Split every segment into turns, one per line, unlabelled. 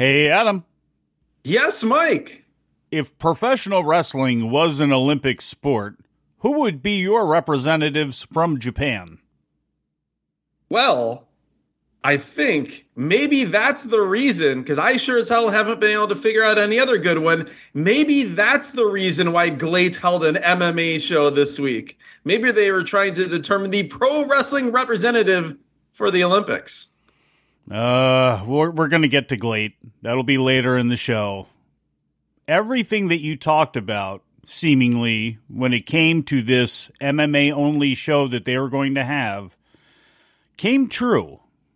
Hey, Adam.
Yes, Mike.
If professional wrestling was an Olympic sport, who would be your representatives from Japan?
Well, I think maybe that's the reason, because I sure as hell haven't been able to figure out any other good one. Maybe that's the reason why GLEAT held an MMA show this week. Maybe they were trying to determine the pro wrestling representative for the Olympics.
We're going to get to GLEAT. That'll be later in the show. Everything that you talked about, seemingly, when it came to this MMA-only show that they were going to have, came true.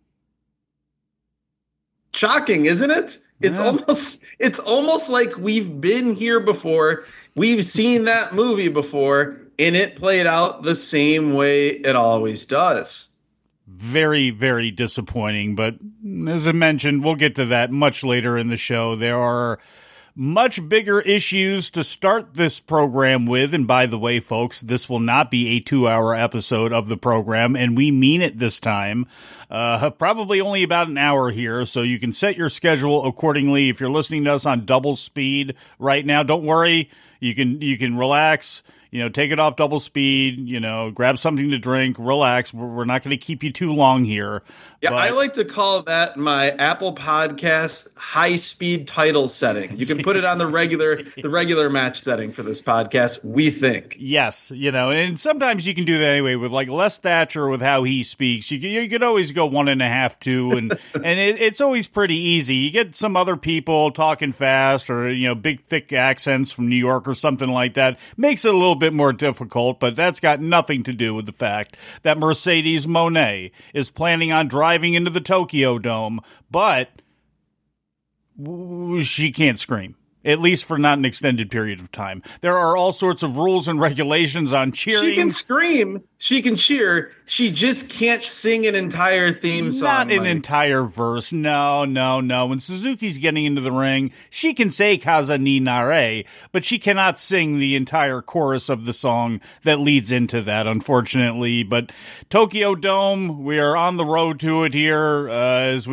Shocking, isn't it? It's almost like we've been here before. We've seen that movie before, and it played out the same way it always does.
Very, very disappointing, but as I mentioned, we'll get to that much later in the show. There are much bigger issues to start this program with, and by the way, folks, this will not be a 2-hour episode of the program, and we mean it this time. Probably only about an hour here, so you can set your schedule accordingly. If you're listening to us on double speed right now, don't worry, you can relax. Take it off double speed, grab something to drink, relax. We're not going to keep you too long here.
Yeah, I like to call that my Apple Podcast high-speed title setting. You can put it on the regular match setting for this podcast, we think.
Yes, and sometimes you can do that anyway with like Les Thatcher with how he speaks. You could always go 1.5, 2, and it's always pretty easy. You get some other people talking fast or, big, thick accents from New York or something like that. Makes it a little bit more difficult, but that's got nothing to do with the fact that Mercedes Moné is planning on driving into the Tokyo Dome, but she can't scream. At least for not an extended period of time. There are all sorts of rules and regulations on cheering.
She can scream. She can cheer. She just can't sing an entire theme song.
Not an entire verse. No. When Suzuki's getting into the ring, she can say Kaza ni Nare, but she cannot sing the entire chorus of the song that leads into that, unfortunately. But Tokyo Dome, we are on the road to it here as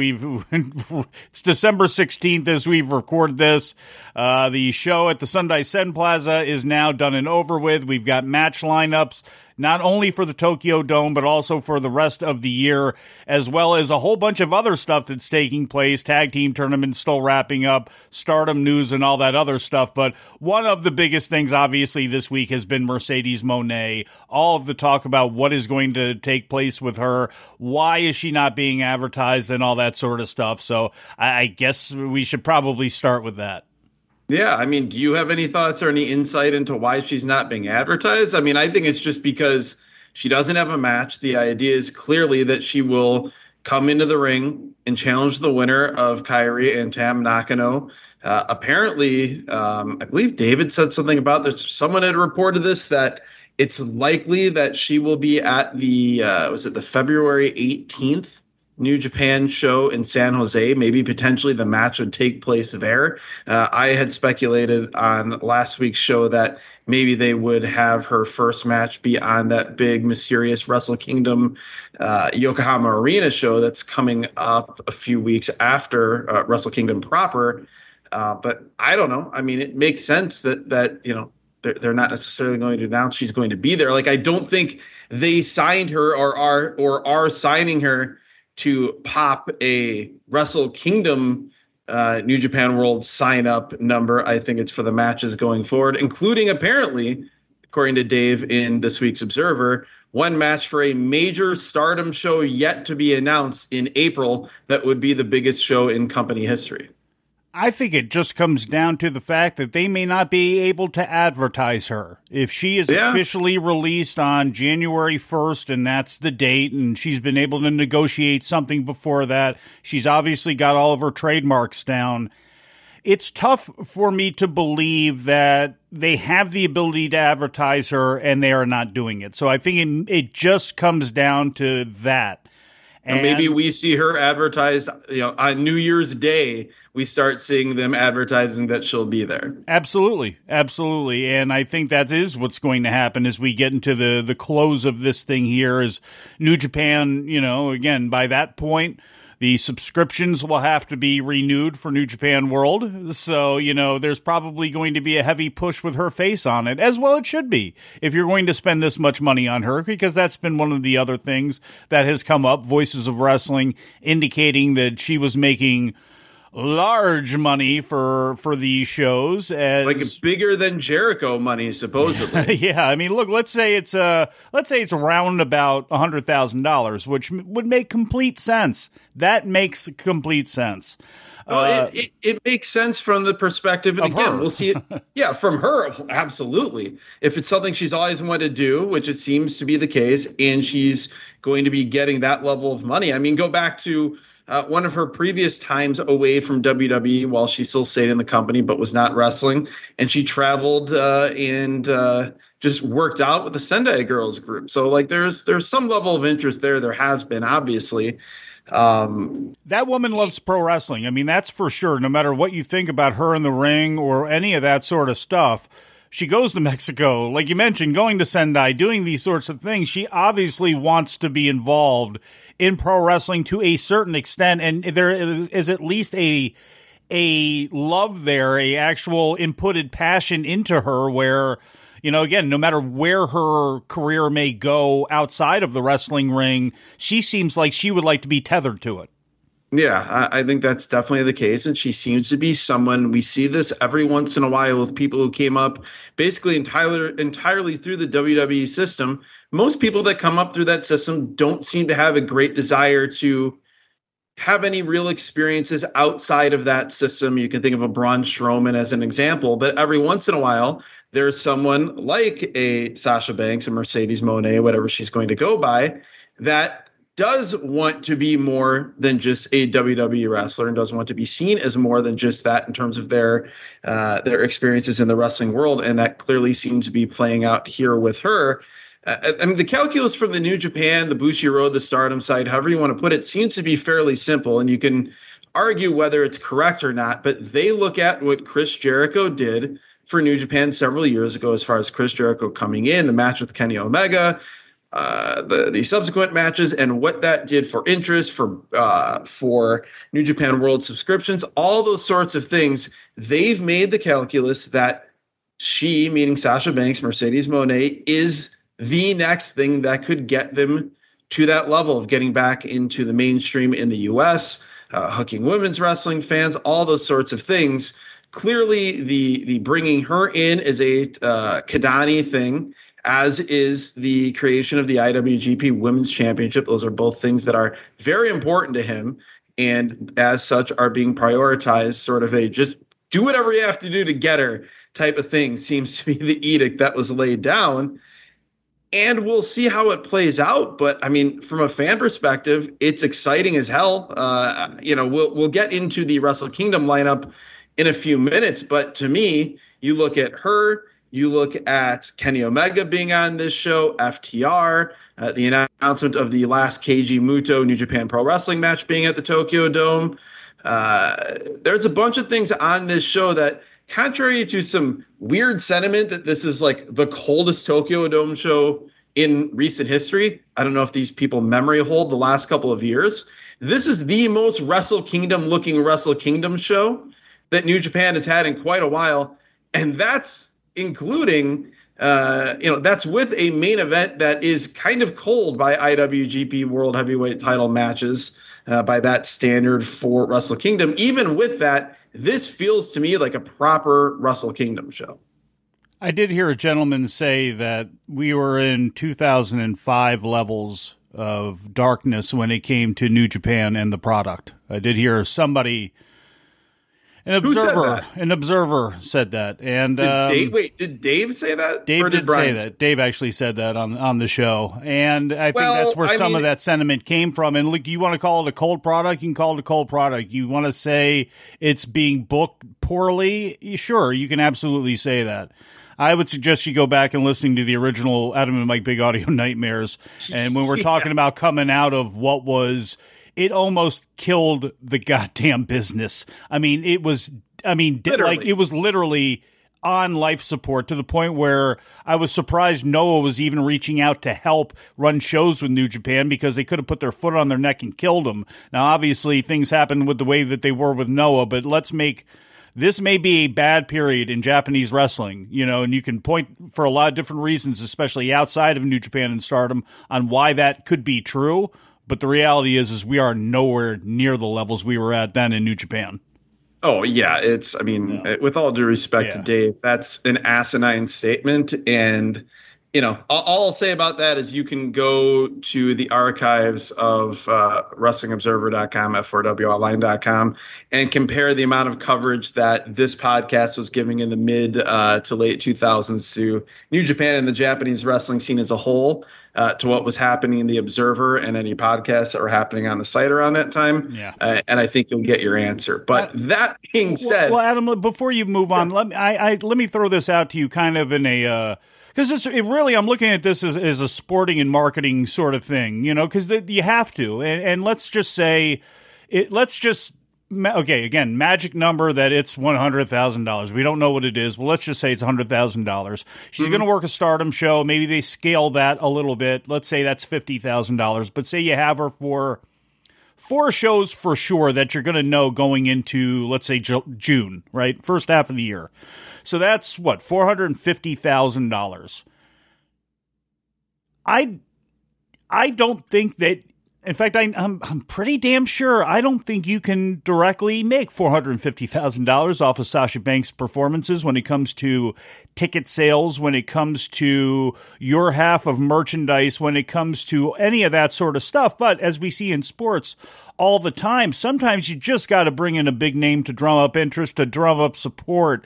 it's December 16th as we've recorded this. The show at the Sundai Sen Plaza is now done and over with. We've got match lineups, not only for the Tokyo Dome, but also for the rest of the year, as well as a whole bunch of other stuff that's taking place. Tag team tournaments still wrapping up, Stardom news and all that other stuff. But one of the biggest things, obviously, this week has been Mercedes Moné. All of the talk about what is going to take place with her, why is she not being advertised, and all that sort of stuff. So I guess we should probably start with that.
Yeah, do you have any thoughts or any insight into why she's not being advertised? I think it's just because she doesn't have a match. The idea is clearly that she will come into the ring and challenge the winner of Kairi and Tam Nakano. Apparently, I believe David said something about this. Someone had reported this, that it's likely that she will be at the February 18th New Japan show in San Jose. Maybe potentially the match would take place there. I had speculated on last week's show that maybe they would have her first match be on that big, mysterious Wrestle Kingdom Yokohama Arena show that's coming up a few weeks after Wrestle Kingdom proper. But I don't know. It makes sense that they're not necessarily going to announce she's going to be there. Like, I don't think they signed her or are signing her to pop a Wrestle Kingdom New Japan World sign-up number. I think it's for the matches going forward, including, apparently, according to Dave in this week's Observer, one match for a major Stardom show yet to be announced in April that would be the biggest show in company history.
I think it just comes down to the fact that they may not be able to advertise her. If she is officially released on January 1st, and that's the date, and she's been able to negotiate something before that, she's obviously got all of her trademarks down. It's tough for me to believe that they have the ability to advertise her and they are not doing it. So I think it just comes down to that.
And maybe we see her advertised, on New Year's Day. We start seeing them advertising that she'll be there.
Absolutely. And I think that is what's going to happen as we get into the close of this thing here is New Japan, again, by that point, The subscriptions will have to be renewed for New Japan World. So, there's probably going to be a heavy push with her face on it, as well it should be, if you're going to spend this much money on her, because that's been one of the other things that has come up. Voices of Wrestling indicating that she was making large money for these shows, as
like bigger than Jericho money, supposedly.
Yeah, I mean, look, let's say it's around about $100,000, which would make complete sense. That makes complete sense.
Well, it makes sense from the perspective, and again,
her.
we'll see it. Yeah, from her, absolutely. If it's something she's always wanted to do, which it seems to be the case, and she's going to be getting that level of money. I mean, go back to one of her previous times away from WWE while she still stayed in the company but was not wrestling, and she traveled and just worked out with the Sendai Girls group. So, like, there's some level of interest there. There has been, obviously.
That woman loves pro wrestling. I mean, that's for sure. No matter what you think about her in the ring or any of that sort of stuff, she goes to Mexico, like you mentioned, going to Sendai, doing these sorts of things. She obviously wants to be involved in pro wrestling to a certain extent, and there is at least a love there, a actual inputted passion into her where, again, no matter where her career may go outside of the wrestling ring, she seems like she would like to be tethered to it.
Yeah, I think that's definitely the case. And she seems to be someone, we see this every once in a while with people who came up basically entirely through the WWE system. Most people that come up through that system don't seem to have a great desire to have any real experiences outside of that system. You can think of a Braun Strowman as an example, but every once in a while, there's someone like a Sasha Banks or Mercedes Moné, whatever she's going to go by, that does want to be more than just a WWE wrestler and does want to be seen as more than just that in terms of their experiences in the wrestling world. And that clearly seems to be playing out here with her. I mean, the calculus from the New Japan, the Bushiroad, the Stardom side, however you want to put it, seems to be fairly simple. And you can argue whether it's correct or not, but they look at what Chris Jericho did for New Japan several years ago, as far as Chris Jericho coming in, the match with Kenny Omega, the subsequent matches, and what that did for interest, for New Japan World subscriptions, all those sorts of things. They've made the calculus that she, meaning Sasha Banks, Mercedes Moné, is the next thing that could get them to that level of getting back into the mainstream in the U.S., hooking women's wrestling fans, all those sorts of things. Clearly, the bringing her in is a Kidani thing, as is the creation of the IWGP Women's Championship. Those are both things that are very important to him, and as such are being prioritized, sort of a just do whatever you have to do to get her type of thing seems to be the edict that was laid down. And we'll see how it plays out. But, I mean, from a fan perspective, it's exciting as hell. We'll get into the Wrestle Kingdom lineup in a few minutes. But to me, you look at her, you look at Kenny Omega being on this show, FTR, the announcement of the last Keiji Muto New Japan Pro Wrestling match being at the Tokyo Dome. There's a bunch of things on this show that, contrary to some weird sentiment that this is like the coldest Tokyo Dome show in recent history, I don't know if these people memory hold the last couple of years. This is the most Wrestle Kingdom looking Wrestle Kingdom show that New Japan has had in quite a while. And that's including, that's with a main event that is kind of cold by IWGP World Heavyweight title matches by that standard for Wrestle Kingdom. Even with that, this feels to me like a proper Wrestle Kingdom show.
I did hear a gentleman say that we were in 2005 levels of darkness when it came to New Japan and the product. I did hear somebody, an observer said that. And
did Dave say that?
Dave did say that. Dave actually said that on the show. And I think that's where some of that sentiment came from. And look, you want to call it a cold product, you can call it a cold product. You want to say it's being booked poorly, sure, you can absolutely say that. I would suggest you go back and listening to the original Adam and Mike Big Audio Nightmares. And when we're talking about coming out of what was, it almost killed the goddamn business. I mean, it was literally on life support to the point where I was surprised Noah was even reaching out to help run shows with New Japan because they could have put their foot on their neck and killed him. Now, obviously, things happened with the way that they were with Noah, but this may be a bad period in Japanese wrestling, and you can point for a lot of different reasons, especially outside of New Japan and Stardom, on why that could be true. But the reality is we are nowhere near the levels we were at then in New Japan.
Oh, yeah. With all due respect to Dave, that's an asinine statement. And, all I'll say about that is you can go to the archives of WrestlingObserver.com, F4WOnline.com, and compare the amount of coverage that this podcast was giving in the mid to late 2000s to New Japan and the Japanese wrestling scene as a whole, to what was happening in the Observer and any podcasts that were happening on the site around that time. Yeah. And I think you'll get your answer. But that being said,
well, Adam, before you move on, let me throw this out to you, kind of in a because I'm looking at this as a sporting and marketing sort of thing, because you have to, and let's just say okay, again, magic number that it's $100,000. We don't know what it is. Well, let's just say it's $100,000. She's going to work a Stardom show. Maybe they scale that a little bit. Let's say that's $50,000. But say you have her for 4 shows for sure that you're going to know going into, let's say, June, right? First half of the year. So that's what, $450,000. I don't think that. In fact, I'm pretty damn sure I don't think you can directly make $450,000 off of Sasha Banks' performances when it comes to ticket sales, when it comes to your half of merchandise, when it comes to any of that sort of stuff. But as we see in sports all the time, sometimes you just got to bring in a big name to drum up interest, to drum up support.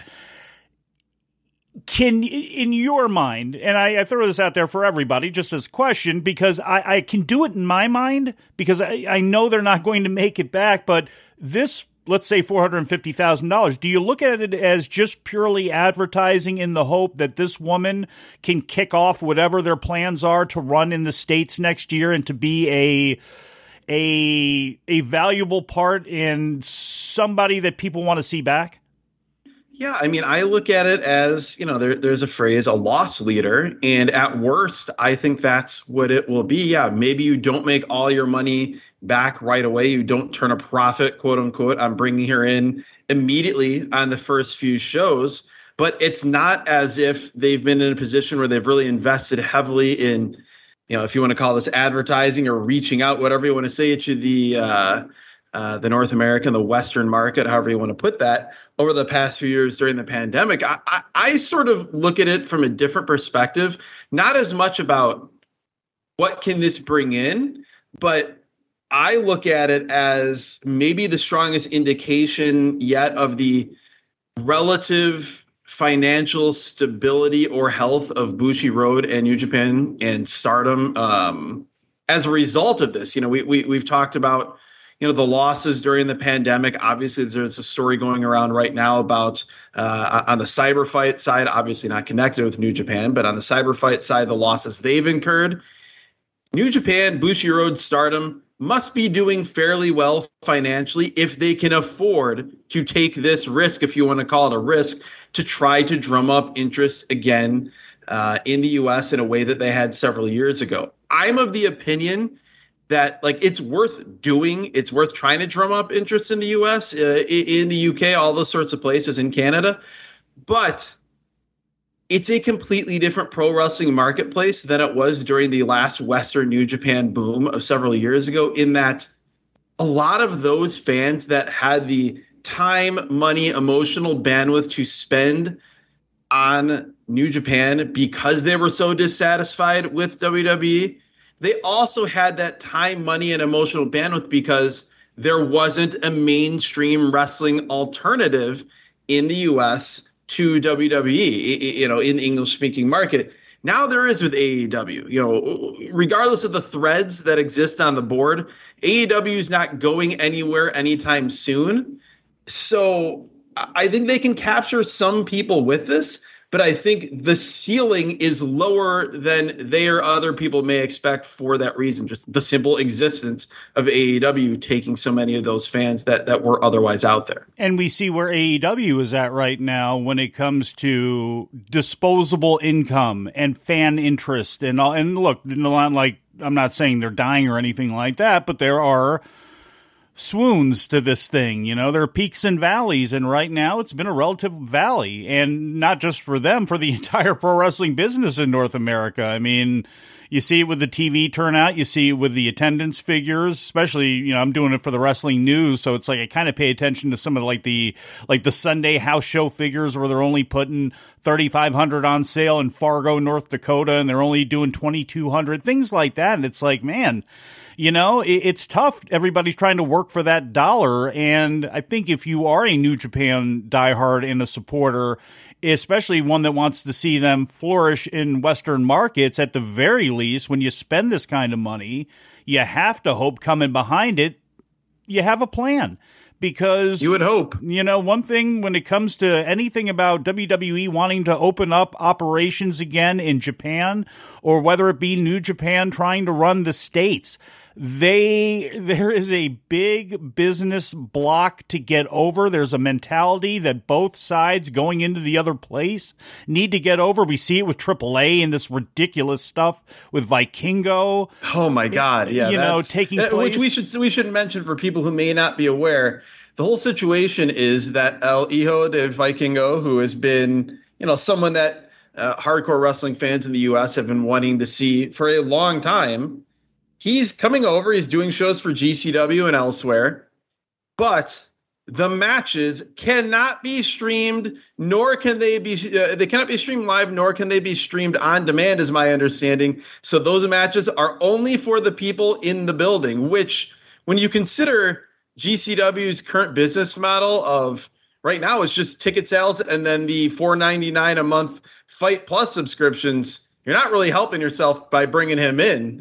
Can, in your mind, and I throw this out there for everybody just as a question, because I can do it in my mind, because I know they're not going to make it back, but this, let's say $450,000, do you look at it as just purely advertising in the hope that this woman can kick off whatever their plans are to run in the States next year and to be a valuable part in somebody that people want to see back?
Yeah, I look at it as, there's a phrase, a loss leader. And at worst, I think that's what it will be. Yeah, maybe you don't make all your money back right away. You don't turn a profit, quote unquote, on bringing her in immediately on the first few shows. But it's not as if they've been in a position where they've really invested heavily in, if you want to call this advertising or reaching out, whatever you want to say, to the North American, the Western market, however you want to put that, over the past few years during the pandemic. I sort of look at it from a different perspective, not as much about what can this bring in, but I look at it as maybe the strongest indication yet of the relative financial stability or health of Bushiroad and New Japan and Stardom as a result of this. We've talked about the losses during the pandemic. Obviously, there's a story going around right now about on the cyber fight side, obviously not connected with New Japan, but on the cyber fight side, the losses they've incurred. New Japan, Bushiroad, Stardom must be doing fairly well financially if they can afford to take this risk, if you want to call it a risk, to try to drum up interest again in the U.S. in a way that they had several years ago. I'm of the opinion that it's worth doing. It's worth trying to drum up interest in the U.S., in the UK, all those sorts of places, in Canada. But it's a completely different pro wrestling marketplace than it was during the last Western New Japan boom of several years ago, in that a lot of those fans that had the time, money, emotional bandwidth to spend on New Japan because they were so dissatisfied with WWE, they also had that time, money, and emotional bandwidth because there wasn't a mainstream wrestling alternative in the U.S. to WWE, in the English-speaking market. Now there is with AEW. Regardless of the threads that exist on the board, AEW is not going anywhere anytime soon. So I think they can capture some people with this, but I think the ceiling is lower than they or other people may expect for that reason. Just the simple existence of AEW taking so many of those fans that were otherwise out there.
And we see where AEW is at right now when it comes to disposable income and fan interest and all. And look, like, I'm not saying they're dying or anything like that, but there are swoons to this thing. You know, there are peaks and valleys, and right now it's been a relative valley, and not just for them, for the entire pro wrestling business in North America. I mean, you see it with the TV turnout, you see it with the attendance figures, especially, you know, I'm doing it for the wrestling news, so it's like I kind of pay attention to some of the Sunday house show figures where they're only putting 3,500 on sale in Fargo, North Dakota, and they're only doing 2,200, things like that. And it's like, man, you know, it's tough. Everybody's trying to work for that dollar. And I think if you are a New Japan diehard and a supporter, especially one that wants to see them flourish in Western markets, at the very least, when you spend this kind of money, you have to hope coming behind it, you have a plan. Because
you would hope,
you know, one thing when it comes to anything about WWE wanting to open up operations again in Japan, or whether it be New Japan trying to run the States, there is a big business block to get over. There's a mentality that both sides going into the other place need to get over. We see it with AAA and this ridiculous stuff with Vikingo.
Oh my God. Yeah.
You know, taking place.
Which we should mention for people who may not be aware. The whole situation is that El Hijo de Vikingo, who has been, you know, someone that hardcore wrestling fans in the U.S. have been wanting to see for a long time, he's coming over. He's doing shows for GCW and elsewhere, but the matches cannot be streamed, nor can they be. They cannot be streamed live, nor can they be streamed on demand, is my understanding. So those matches are only for the people in the building. Which, when you consider GCW's current business model of right now, it's just ticket sales and then the $4.99 a month Fight Plus subscriptions. You're not really helping yourself by bringing him in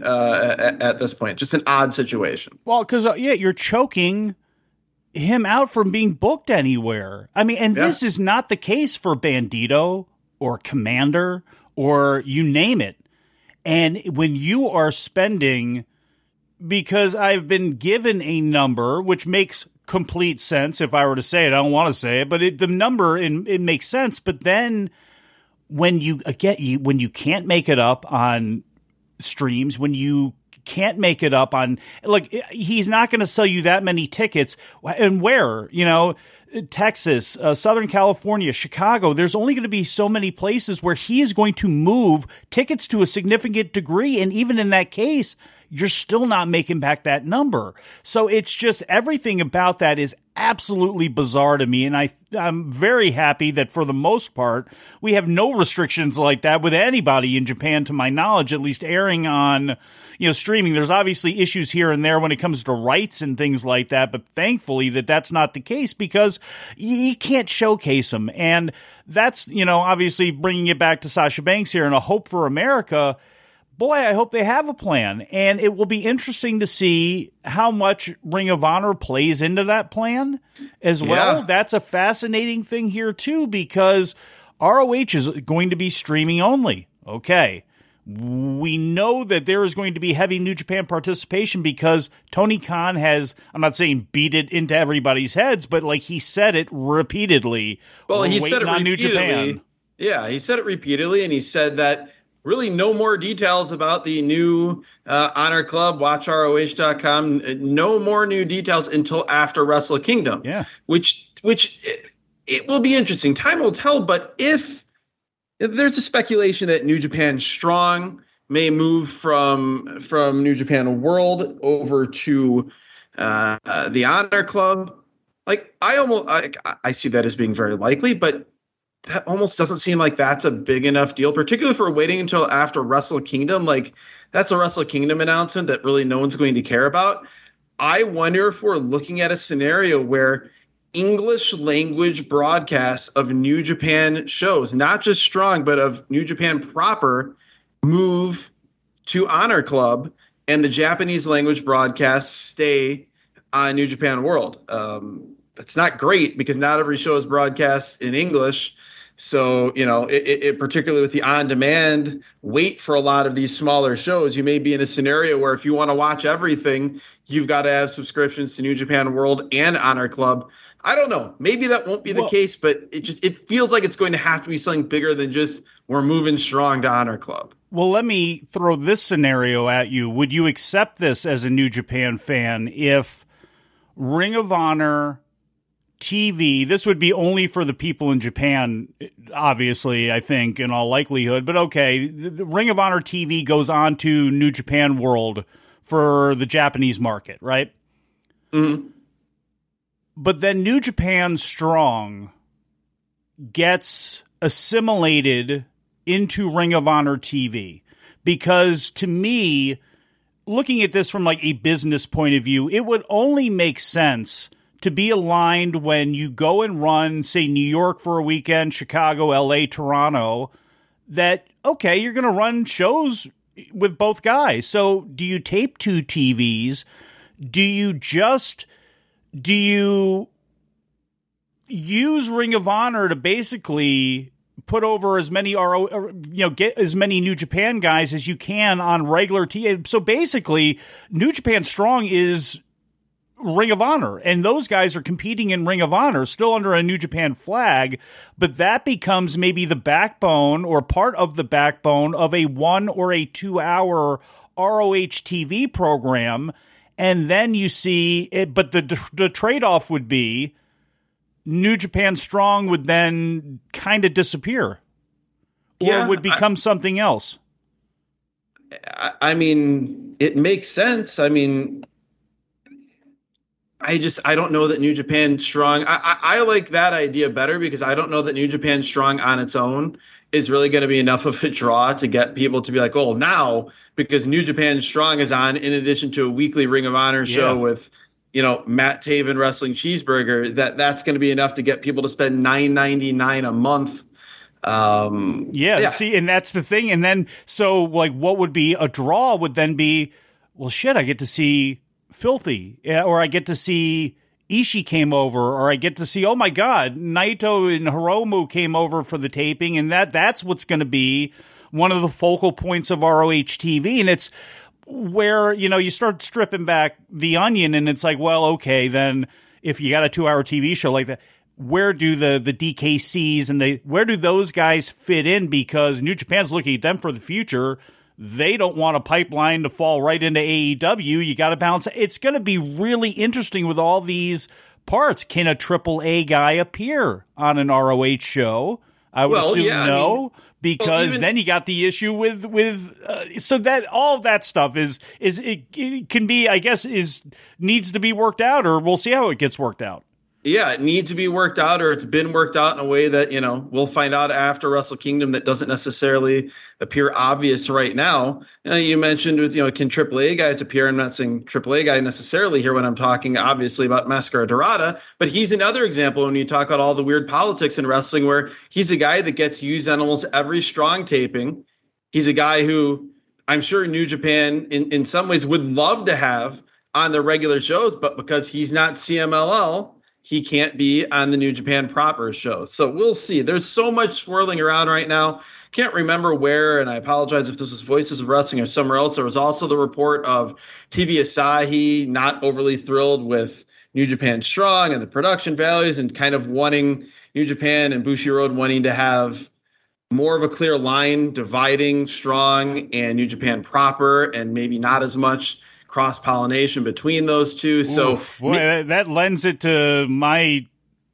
at this point. Just an odd situation.
Well, because, you're choking him out from being booked anywhere. I mean, and this is not the case for Bandito or Commander or you name it. And when you are spending, because I've been given a number, which makes complete sense if I were to say it. I don't want to say it, but the number, it makes sense. But then when you can't make it up on streams, when you can't make it up on, look, he's not going to sell you that many tickets. And where, you know, Texas, Southern California, Chicago, there's only going to be so many places where he is going to move tickets to a significant degree. And even in that case, you're still not making back that number. So it's just, everything about that is absolutely bizarre to me. And I'm very happy that for the most part, we have no restrictions like that with anybody in Japan, to my knowledge, at least airing on, you know, streaming. There's obviously issues here and there when it comes to rights and things like that. But thankfully that's not the case, because you can't showcase them. And that's, you know, obviously bringing it back to Sasha Banks here and a hope for America. Boy, I hope they have a plan, and it will be interesting to see how much Ring of Honor plays into that plan as well. That's a fascinating thing here too, because ROH is going to be streaming only. Okay. We know that there is going to be heavy New Japan participation because Tony Khan has, I'm not saying beat it into everybody's heads, but like he said it repeatedly.
Well, he said it repeatedly. New Japan. Yeah, he said it repeatedly, and he said that really no more details about the new Honor Club, watchroh.com. No more new details until after Wrestle Kingdom.
Yeah.
Which it will be interesting. Time will tell, but if there's a speculation that New Japan Strong may move from New Japan World over to the Honor Club. Like, I see that as being very likely, but that almost doesn't seem like that's a big enough deal, particularly for waiting until after Wrestle Kingdom. Like, that's a Wrestle Kingdom announcement that really no one's going to care about. I wonder if we're looking at a scenario where English language broadcasts of New Japan shows, not just Strong, but of New Japan proper, move to Honor Club, and the Japanese language broadcasts stay on New Japan World. That's not great, because not every show is broadcast in English. So, it particularly with the on-demand wait for a lot of these smaller shows, you may be in a scenario where if you want to watch everything, you've got to have subscriptions to New Japan World and Honor Club. I don't know. Maybe that won't be the case, but it feels like it's going to have to be something bigger than just we're moving strong to Honor Club.
Well, let me throw this scenario at you. Would you accept this as a New Japan fan if Ring of Honor TV, this would be only for the people in Japan, obviously, I think, in all likelihood. But okay, the Ring of Honor TV goes on to New Japan World for the Japanese market, right?
Mm-hmm.
But then New Japan Strong gets assimilated into Ring of Honor TV. Because to me, looking at this from like a business point of view, it would only make sense to be aligned when you go and run, say, New York for a weekend, Chicago, LA, Toronto, that, okay, you're going to run shows with both guys. So do you tape two TVs? Do you use Ring of Honor to basically put over as many get as many New Japan guys as you can on regular TV? So basically, New Japan Strong is Ring of Honor, and those guys are competing in Ring of Honor, still under a New Japan flag, but that becomes maybe the backbone or part of the backbone of a 1 or a 2 hour ROH TV program, and then you see it, but the trade-off would be New Japan Strong would then kind of disappear, or would become something else.
I mean, it makes sense. I mean, I don't know that New Japan Strong, I like that idea better because I don't know that New Japan Strong on its own is really going to be enough of a draw to get people to be like, oh, now, because New Japan Strong is on in addition to a weekly Ring of Honor show with, Matt Taven Wrestling Cheeseburger, that's going to be enough to get people to spend $9.99 a month.
See, and that's the thing. And then, so like, what would be a draw would then be, well, shit, I get to see Filthy, or I get to see Ishii came over, or I get to see, oh my God, Naito and Hiromu came over for the taping, and that's what's going to be one of the focal points of ROH TV. And it's where, you start stripping back the onion, and it's like, well, okay, then if you got a 2 hour TV show like that, where do the DKCs and where do those guys fit in? Because New Japan's looking at them for the future. They don't want a pipeline to fall right into AEW. You got to balance. It's going to be really interesting with all these parts. Can a AAA guy appear on an ROH show? I would assume no, because then you got the issue with so that all of that stuff it can be, I guess, needs to be worked out, or we'll see how it gets worked out.
Yeah, it needs to be worked out, or it's been worked out in a way that, we'll find out after Wrestle Kingdom that doesn't necessarily appear obvious right now. You mentioned with, can AAA guys appear? I'm not saying AAA guy necessarily here when I'm talking, obviously, about Mascara Dorada, but he's another example when you talk about all the weird politics in wrestling where he's a guy that gets used on almost every Strong taping. He's a guy who I'm sure New Japan in some ways would love to have on their regular shows, but because he's not CMLL, he can't be on the New Japan proper show. So we'll see. There's so much swirling around right now. Can't remember where, and I apologize if this is Voices of Wrestling or somewhere else. There was also the report of TV Asahi not overly thrilled with New Japan Strong and the production values, and kind of wanting New Japan and Bushiroad wanting to have more of a clear line dividing Strong and New Japan proper, and maybe not as much cross-pollination between those two. So
that lends it to my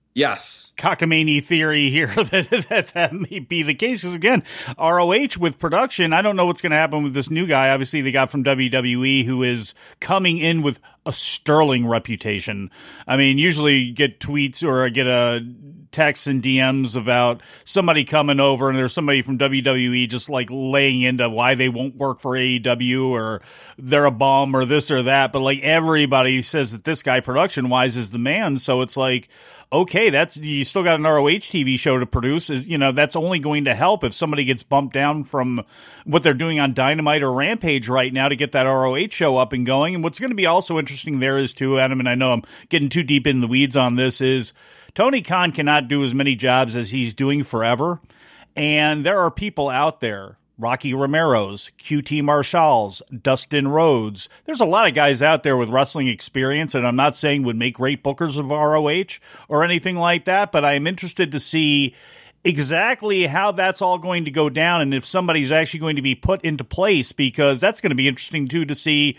cockamamie theory here that may be the case. Because again, ROH with production, I don't know what's going to happen with this new guy. Obviously, they got from WWE, who is coming in with a sterling reputation. I mean, usually you get tweets or I get a texts and DMs about somebody coming over, and there's somebody from WWE just like laying into why they won't work for AEW, or they're a bum, or this or that. But like everybody says that this guy production wise is the man. So it's like, okay, you still got an ROH TV show to produce. That's only going to help if somebody gets bumped down from what they're doing on Dynamite or Rampage right now to get that ROH show up and going. And what's going to be also interesting there is too, Adam, and I know I'm getting too deep in the weeds on this, is Tony Khan cannot do as many jobs as he's doing forever. And there are people out there, Rocky Romero's, QT Marshall's, Dustin Rhodes. There's a lot of guys out there with wrestling experience, and I'm not saying would make great bookers of ROH or anything like that, but I am interested to see exactly how that's all going to go down and if somebody's actually going to be put into place, because that's going to be interesting too to see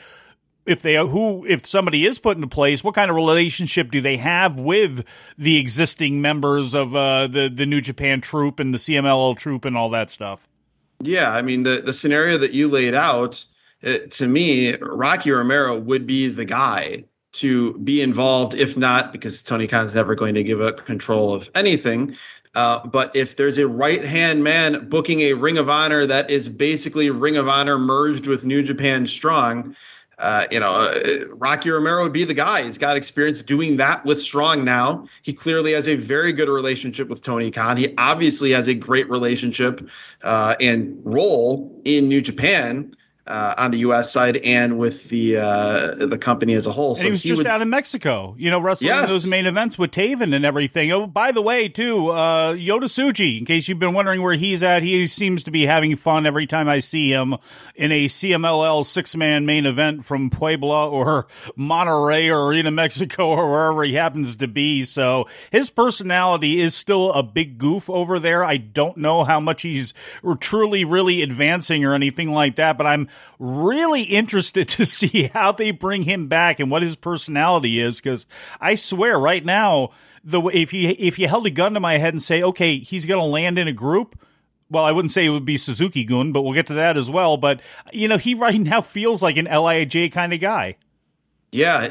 if somebody is put into place, what kind of relationship do they have with the existing members of the New Japan troupe and the CMLL troupe and all that stuff?
Yeah, I mean, the scenario that you laid out, to me, Rocky Romero would be the guy to be involved, if not, because Tony Khan's never going to give up control of anything. But if there's a right-hand man booking a Ring of Honor that is basically Ring of Honor merged with New Japan Strong, Rocky Romero would be the guy. He's got experience doing that with Strong now. He clearly has a very good relationship with Tony Khan. He obviously has a great relationship and role in New Japan on the U.S. side and with the company as a whole.
So and he was out in Mexico, wrestling those main events with Taven and everything. Oh, by the way, too, Yota Tsuji, in case you've been wondering where he's at, he seems to be having fun every time I see him in a CMLL six-man main event from Puebla or Monterrey or Arena, Mexico, or wherever he happens to be. So his personality is still a big goof over there. I don't know how much he's truly, really advancing or anything like that, but I'm really interested to see how they bring him back and what his personality is, because I swear right now, if you held a gun to my head and say, okay, he's going to land in a group, well, I wouldn't say it would be Suzuki-gun, but we'll get to that as well. But, he right now feels like an LIJ kind of guy.
Yeah,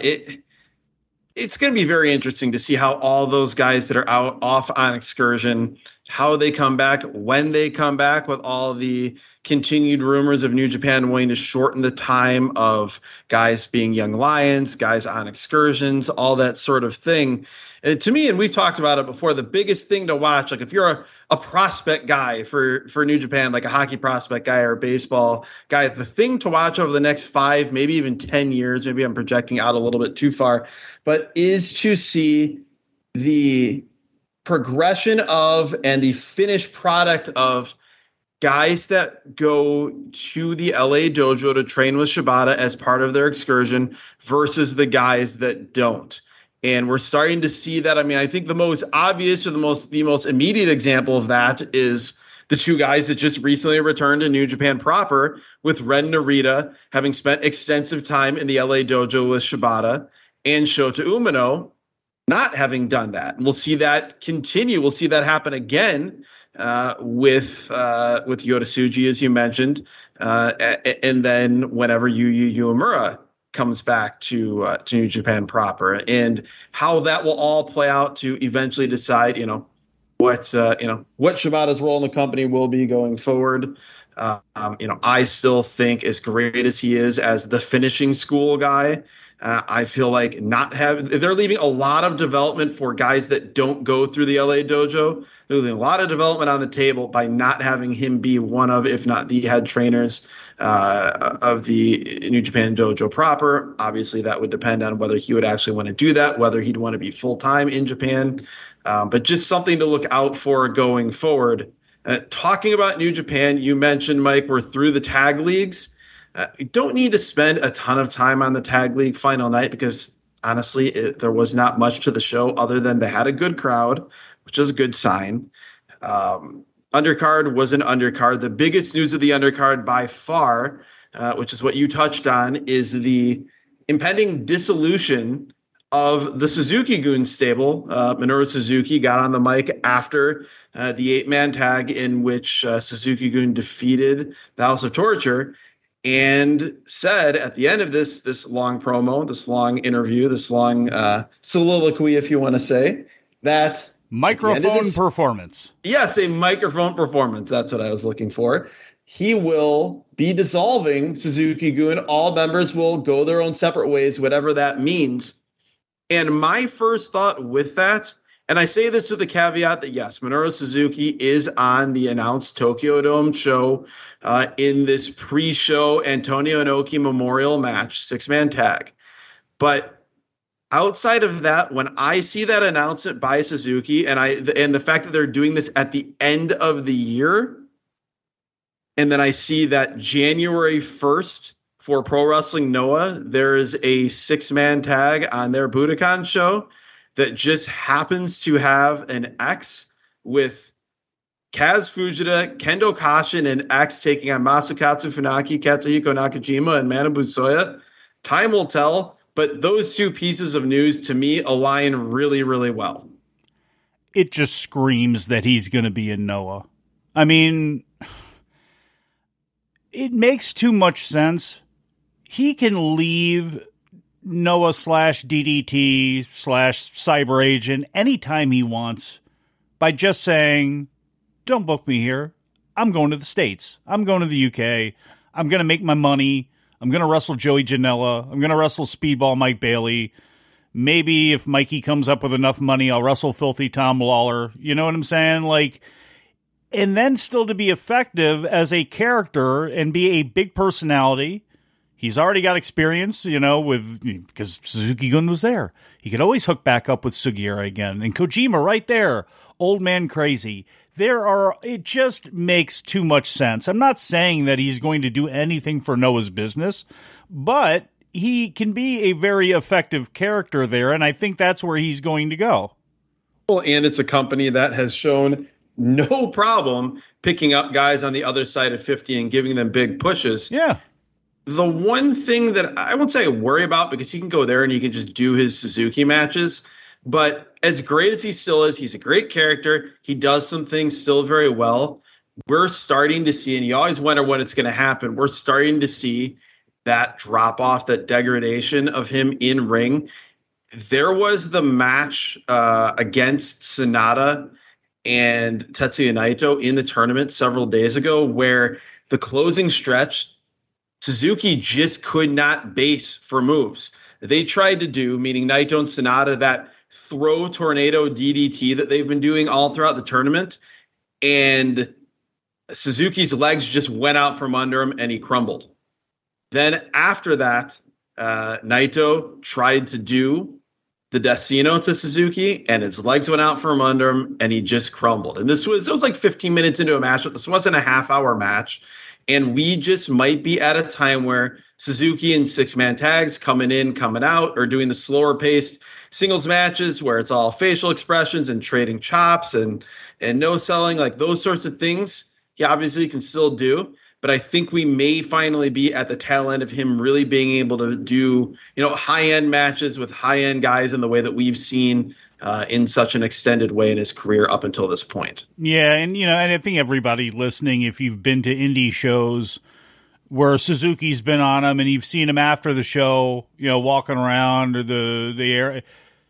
it's going to be very interesting to see how all those guys that are off on excursion, how they come back, when they come back, with all the continued rumors of New Japan wanting to shorten the time of guys being young lions, guys on excursions, all that sort of thing. And to me, and we've talked about it before, the biggest thing to watch, like if you're a prospect guy for New Japan, like a hockey prospect guy or a baseball guy, the thing to watch over the next 5, maybe even 10 years, maybe I'm projecting out a little bit too far, but is to see the progression of and the finished product of guys that go to the LA dojo to train with Shibata as part of their excursion versus the guys that don't. And we're starting to see that. I mean, I think the most obvious or the most immediate example of that is the two guys that just recently returned to New Japan proper, with Ren Narita having spent extensive time in the LA dojo with Shibata, and Shota Umino not having done that. And we'll see that continue. We'll see that happen again with Yota Tsuji, as you mentioned, and then whenever Yu Uemura comes back to New Japan proper, and how that will all play out to eventually decide, what Shibata's role in the company will be going forward. I still think, as great as he is as the finishing school guy, I feel like they're leaving a lot of development for guys that don't go through the LA dojo. They're leaving a lot of development on the table by not having him be one of, if not the head trainers of the New Japan dojo proper. Obviously, that would depend on whether he would actually want to do that, whether he'd want to be full-time in Japan. But just something to look out for going forward. Talking about New Japan, you mentioned, Mike, we're through the tag leagues. You don't need to spend a ton of time on the tag league final night because, honestly, there was not much to the show other than they had a good crowd, which is a good sign. Undercard was an undercard. The biggest news of the undercard by far, which is what you touched on, is the impending dissolution of the Suzuki-gun stable. Minoru Suzuki got on the mic after the 8-man tag in which Suzuki-gun defeated the House of Torture, and said at the end of this long promo, this long interview, this long soliloquy, if you want to say, that
microphone performance.
Yes, a microphone performance. That's what I was looking for. He will be dissolving Suzuki-gun. All members will go their own separate ways, whatever that means. And my first thought with that, and I say this with the caveat that, yes, Minoru Suzuki is on the announced Tokyo Dome show in this pre-show Antonio Inoki Memorial match, 6-man tag. But outside of that, when I see that announcement by Suzuki and the fact that they're doing this at the end of the year, and then I see that January 1st for Pro Wrestling Noah, there is a 6-man tag on their Budokan show that just happens to have an X with Kaz Fujita, Kendo Kashin, and X taking on Masakatsu Funaki, Katsuhiko Nakajima, and Manabu Soya. Time will tell, but those two pieces of news to me align really, really well.
It just screams that he's going to be in Noah. I mean, it makes too much sense. He can leave Noah /DDT /Cyber Agent anytime he wants by just saying, don't book me here. I'm going to the States. I'm going to the UK. I'm going to make my money. I'm going to wrestle Joey Janela. I'm going to wrestle Speedball Mike Bailey. Maybe if Mikey comes up with enough money, I'll wrestle Filthy Tom Lawler. You know what I'm saying? Like, and then still to be effective as a character and be a big personality. He's already got experience, because Suzuki-gun was there. He could always hook back up with Sugiura again. And Kojima right there, old man crazy. It just makes too much sense. I'm not saying that he's going to do anything for Noah's business, but he can be a very effective character there, and I think that's where he's going to go.
Well, and it's a company that has shown no problem picking up guys on the other side of 50 and giving them big pushes.
Yeah.
The one thing that I won't say I worry about, because he can go there and he can just do his Suzuki matches, but as great as he still is, he's a great character. He does some things still very well. We're starting to see, and you always wonder when it's going to happen, we're starting to see that drop off, that degradation of him in ring. There was the match against Sonata and Tetsuya Naito in the tournament several days ago where the closing stretch, Suzuki just could not base for moves. They tried to do, meaning Naito and Sonata, that throw tornado DDT that they've been doing all throughout the tournament, and Suzuki's legs just went out from under him and he crumbled. Then after that, Naito tried to do the Destino to Suzuki, and his legs went out from under him and he just crumbled. And it was like 15 minutes into a match, but this wasn't a half-hour match. And we just might be at a time where Suzuki and 6-man tags coming in, coming out, or doing the slower paced singles matches where it's all facial expressions and trading chops and no selling, like those sorts of things. He obviously can still do, but I think we may finally be at the tail end of him really being able to do, high-end matches with high-end guys in the way that we've seen in such an extended way in his career up until this point.
Yeah, and and I think everybody listening, if you've been to indie shows where Suzuki's been on them and you've seen him after the show, walking around or the area,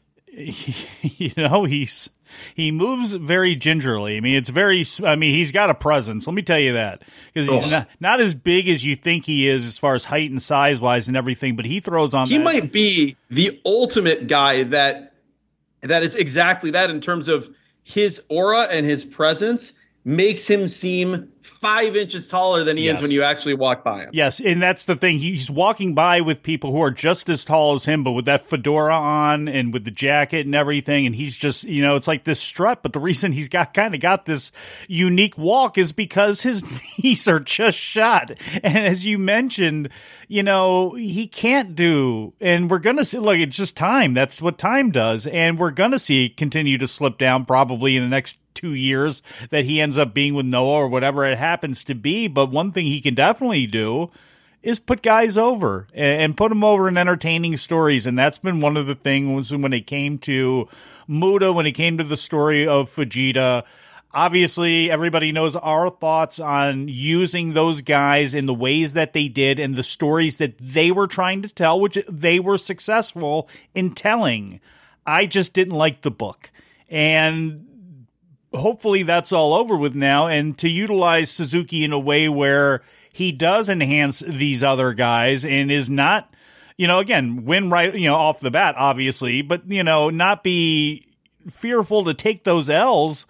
he moves very gingerly. I mean, he's got a presence. Let me tell you that, because he's not as big as you think he is as far as height and size wise and everything, but he throws on.
He might be the ultimate guy that is exactly that in terms of his aura and his presence makes him seem 5 inches taller than he is when you actually walk by him.
Yes, and that's the thing. He's walking by with people who are just as tall as him, but with that fedora on and with the jacket and everything, and he's just, it's like this strut, but the reason he's got this unique walk is because his knees are just shot. And as you mentioned, he can't do, and we're going to see, look, it's just time. That's what time does, and we're going to see continue to slip down probably in the next 2 years that he ends up being with Noah or whatever it happens to be. But one thing he can definitely do is put guys over and put them over in entertaining stories. And that's been one of the things when it came to Muta, when it came to the story of Fujita. Obviously, everybody knows our thoughts on using those guys in the ways that they did and the stories that they were trying to tell, which they were successful in telling. I just didn't like the book. And hopefully that's all over with now, and to utilize Suzuki in a way where he does enhance these other guys and is not, again, win right, off the bat, obviously, but, not be fearful to take those L's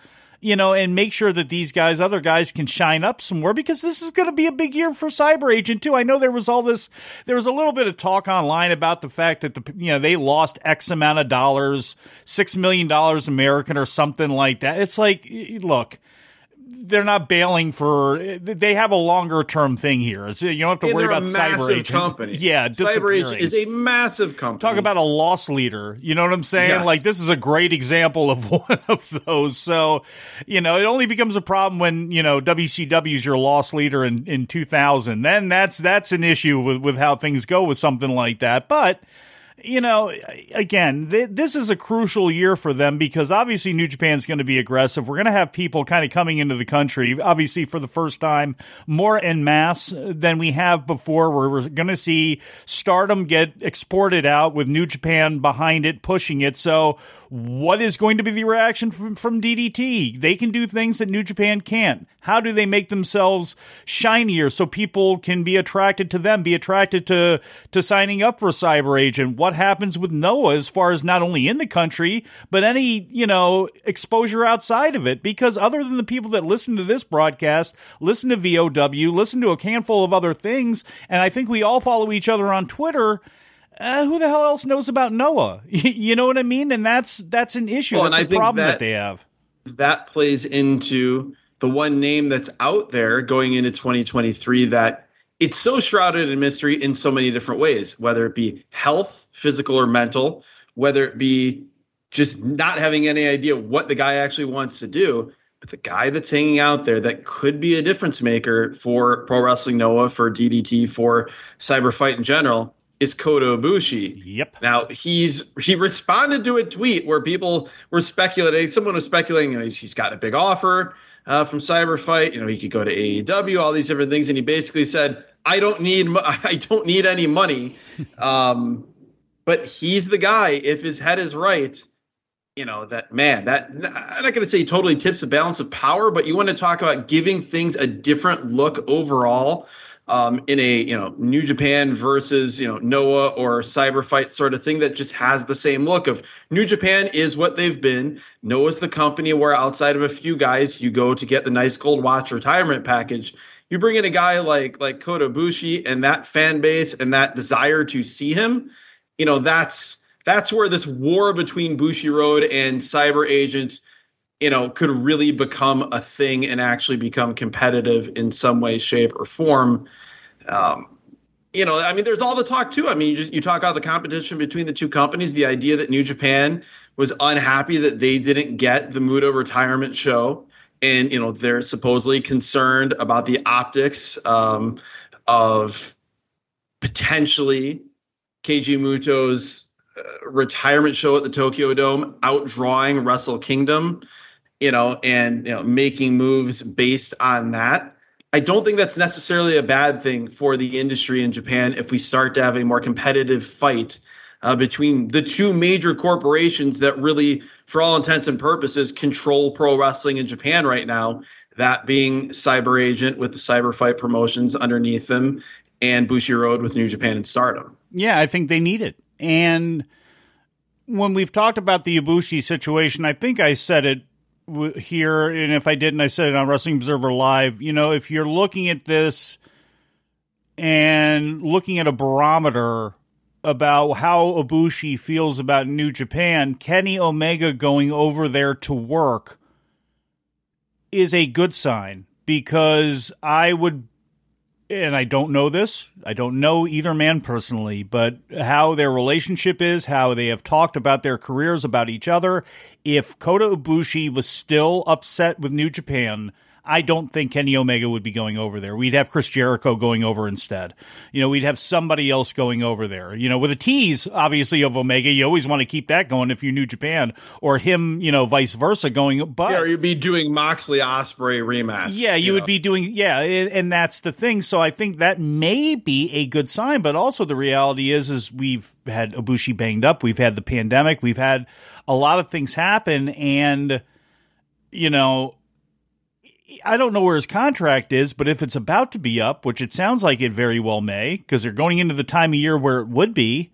and make sure that these guys, other guys, can shine up some more, because this is going to be a big year for Cyber Agent too. I know there was a little bit of talk online about the fact that they lost X amount of dollars, $6 million American or something like that. It's like, look, they're not bailing they have a longer term thing here. You don't have to worry about Cyber Agent.
Company.
Yeah,
Cyber Agent is a massive company.
Talk about a loss leader. You know what I'm saying?
Yes.
Like, this is a great example of one of those. So, it only becomes a problem when, WCW is your loss leader in 2000. Then that's an issue with how things go with something like that. But, again, this is a crucial year for them, because obviously New Japan's going to be aggressive. We're going to have people kind of coming into the country, obviously for the first time, more en masse than we have before, where we're going to see Stardom get exported out with New Japan behind it, pushing it. So what is going to be the reaction from DDT? They can do things that New Japan can't. How do they make themselves shinier so people can be attracted to them, be attracted to signing up for Cyber Agent? What happens with Noah as far as not only in the country, but any, exposure outside of it? Because other than the people that listen to this broadcast, listen to VOW, listen to a handful of other things, and I think we all follow each other on Twitter, who the hell else knows about Noah? You know what I mean? And that's an issue.
Well,
that's a problem that they have.
That plays into the one name that's out there going into 2023 that it's so shrouded in mystery in so many different ways, whether it be health, physical or mental, whether it be just not having any idea what the guy actually wants to do. But the guy that's hanging out there that could be a difference maker for Pro Wrestling Noah, for DDT, for Cyber Fight in general, is Kota Ibushi.
Yep.
Now, he responded to a tweet where people were speculating. Someone was speculating, he's got a big offer from Cyber Fight. He could go to AEW, all these different things, and he basically said, "I don't need any money." But he's the guy. If his head is right, I'm not going to say he totally tips the balance of power, but you want to talk about giving things a different look overall. In a New Japan versus Noah or Cyber Fight sort of thing that just has the same look of New Japan is what they've been. Noah's the company where outside of a few guys you go to get the nice gold watch retirement package. You bring in a guy like Kota Ibushi and that fan base and that desire to see him. That's where this war between Bushiroad and Cyber Agent could really become a thing and actually become competitive in some way, shape, or form. There's all the talk too. You talk about the competition between the two companies, the idea that New Japan was unhappy that they didn't get the Muto retirement show. And, they're supposedly concerned about the optics of potentially Keiji Muto's retirement show at the Tokyo Dome outdrawing Wrestle Kingdom. Making moves based on that. I don't think that's necessarily a bad thing for the industry in Japan if we start to have a more competitive fight between the two major corporations that really, for all intents and purposes, control pro wrestling in Japan right now, that being Cyber Agent with the Cyber Fight promotions underneath them and Bushiroad with New Japan and Stardom.
Yeah, I think they need it. And when we've talked about the Ibushi situation, I think I said it here, and if I didn't, I said it on Wrestling Observer Live. If you're looking at this and looking at a barometer about how Ibushi feels about New Japan, Kenny Omega going over there to work is a good sign, because I would, and I don't know this, I don't know either man personally, but how their relationship is, how they have talked about their careers, about each other. If Kota Ibushi was still upset with New Japan, I don't think Kenny Omega would be going over there. We'd have Chris Jericho going over instead. We'd have somebody else going over there. With a tease, obviously, of Omega. You always want to keep that going if you're New Japan, or him, vice versa going. But
or you'd be doing Moxley Ospreay rematch.
Yeah, you would be doing, and that's the thing. So I think that may be a good sign. But also the reality is we've had Ibushi banged up. We've had the pandemic. We've had a lot of things happen, and I don't know where his contract is, but if it's about to be up, which it sounds like it very well may, because they're going into the time of year where it would be,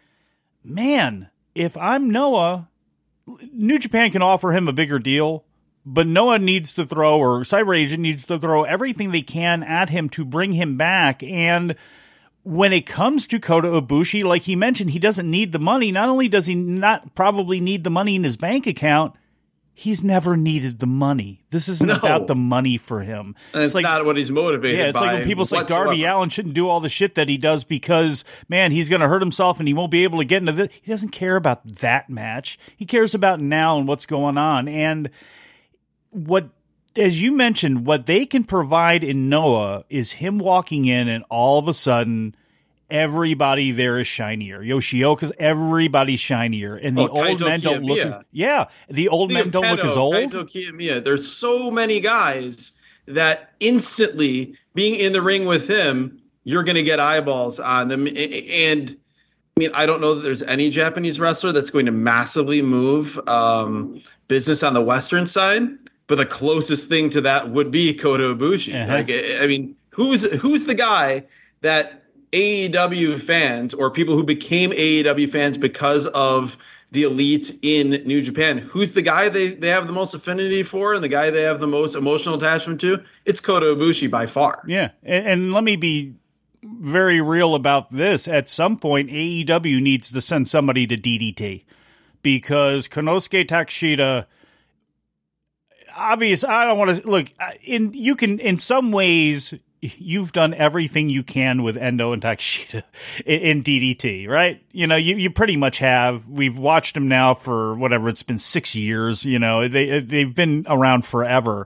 man, if I'm Noah, New Japan can offer him a bigger deal. But Noah needs to throw, or Cyber Agent needs to throw everything they can at him to bring him back. And when it comes to Kota Ibushi, like he mentioned, he doesn't need the money. Not only does he not probably need the money in his bank account, he's never needed the money. This isn't about the money for him.
And it's like, not what he's motivated by.
Yeah, it's like when people say Darby Allin shouldn't do all the shit that he does because, man, he's going to hurt himself and he won't be able to get into this. He doesn't care about that match. He cares about now and what's going on. And what, as you mentioned, what they can provide in Noah is him walking in and all of a sudden everybody there is shinier. Yoshioka's everybody's shinier. And the old men don't look the old men don't look as old.
Kaito Kiyomiya. There's so many guys that instantly being in the ring with him, you're going to get eyeballs on them. And I mean, I don't know that there's any Japanese wrestler that's going to massively move business on the Western side. But the closest thing to that would be Kota Ibushi. Like, I mean, who's the guy that AEW fans or people who became AEW fans because of the Elite in New Japan, who's the guy they have the most affinity for and the guy they have the most emotional attachment to? It's Kota Ibushi by far.
Yeah, and let me be very real about this. At some point, AEW needs to send somebody to DDT because Konosuke Takeshita... Obvious. I don't want to look in some ways you've done everything you can with Endo and Takeshita in DDT, right? You know, you pretty much have. We've watched them now for whatever it's been 6 years. You know, they've been around forever.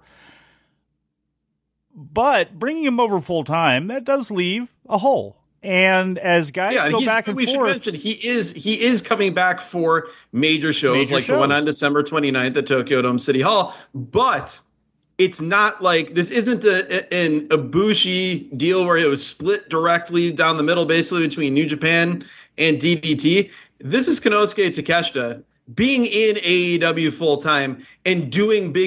But bringing him over full time, that does leave a hole. And as guys go back and forth, we should mention
he is coming back for major shows the one on December 29th at Tokyo Dome City Hall. But it's not like this isn't an Ibushi deal where it was split directly down the middle, basically between New Japan and DDT. This is Konosuke Takeshita being in AEW full time and doing big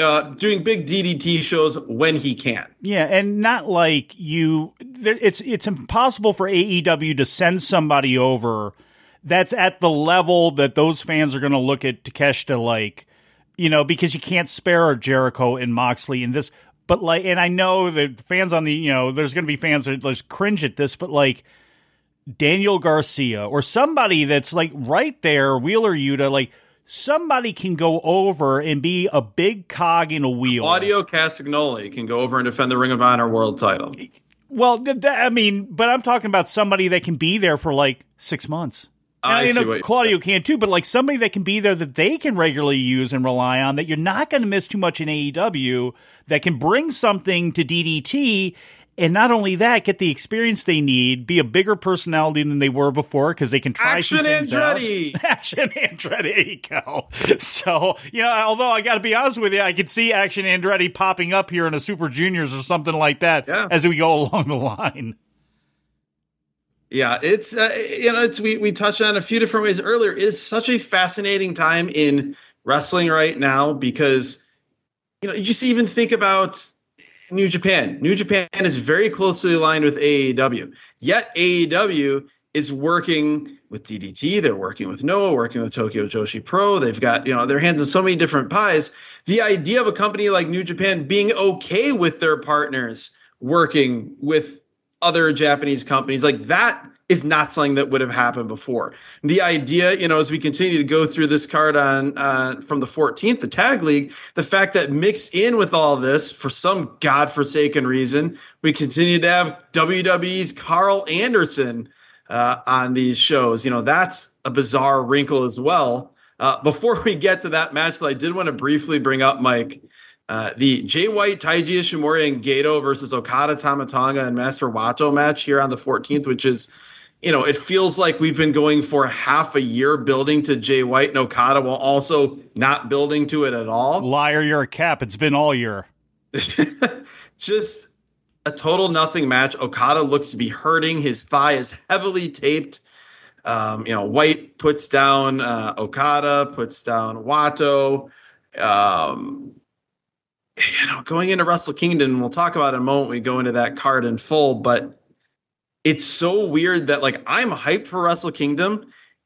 DDT shows when he can.
Yeah, and not like it's impossible for AEW to send somebody over that's at the level that those fans are going to look at Takeshita like, you know, because you can't spare Jericho and Moxley in this. But like, and I know that fans on the, you know, there's going to be fans that just cringe at this, but like, Daniel Garcia or somebody that's like right there, Wheeler Yuta, like somebody can go over and be a big cog in a wheel.
Claudio Castagnoli can go over and defend the Ring of Honor world title.
Well, I mean, but I'm talking about somebody that can be there for like 6 months. I know Claudio can too, but like somebody that can be there that they can regularly use and rely on, that you're not going to miss too much in AEW, that can bring something to DDT. And not only that, get the experience they need, be a bigger personality than they were before because they can try some things out. Action Andretti. There you go. So, you know, although I got to be honest with you, I could see Action Andretti popping up here in a Super Juniors or something like that as we go along the line.
Yeah, it's, we touched on a few different ways earlier. It is such a fascinating time in wrestling right now because, you know, you just even think about New Japan. New Japan is very closely aligned with AEW. Yet AEW is working with DDT. They're working with Noah, working with Tokyo Joshi Pro. They've got, you know, their hands in so many different pies. The idea of a company like New Japan being okay with their partners working with other Japanese companies, like that is not something that would have happened before. The idea, you know, as we continue to go through this card on from the 14th, the Tag League, the fact that mixed in with all this, for some godforsaken reason, we continue to have WWE's Carl Anderson on these shows. You know, that's a bizarre wrinkle as well. Before we get to that match, though, I did want to briefly bring up, Mike, the Jay White, Taiji Ishimori, and Gato versus Okada, Tama Tonga, and Master Wato match here on the 14th, which is, you know, it feels like we've been going for half a year building to Jay White and Okada while also not building to it at all.
Liar, you're a cap. It's been all year.
Just a total nothing match. Okada looks to be hurting. His thigh is heavily taped. You know, White puts down Okada, puts down Wato. You know, going into Wrestle Kingdom, we'll talk about it in a moment. We go into that card in full, but it's so weird that, like, I'm hyped for Wrestle Kingdom,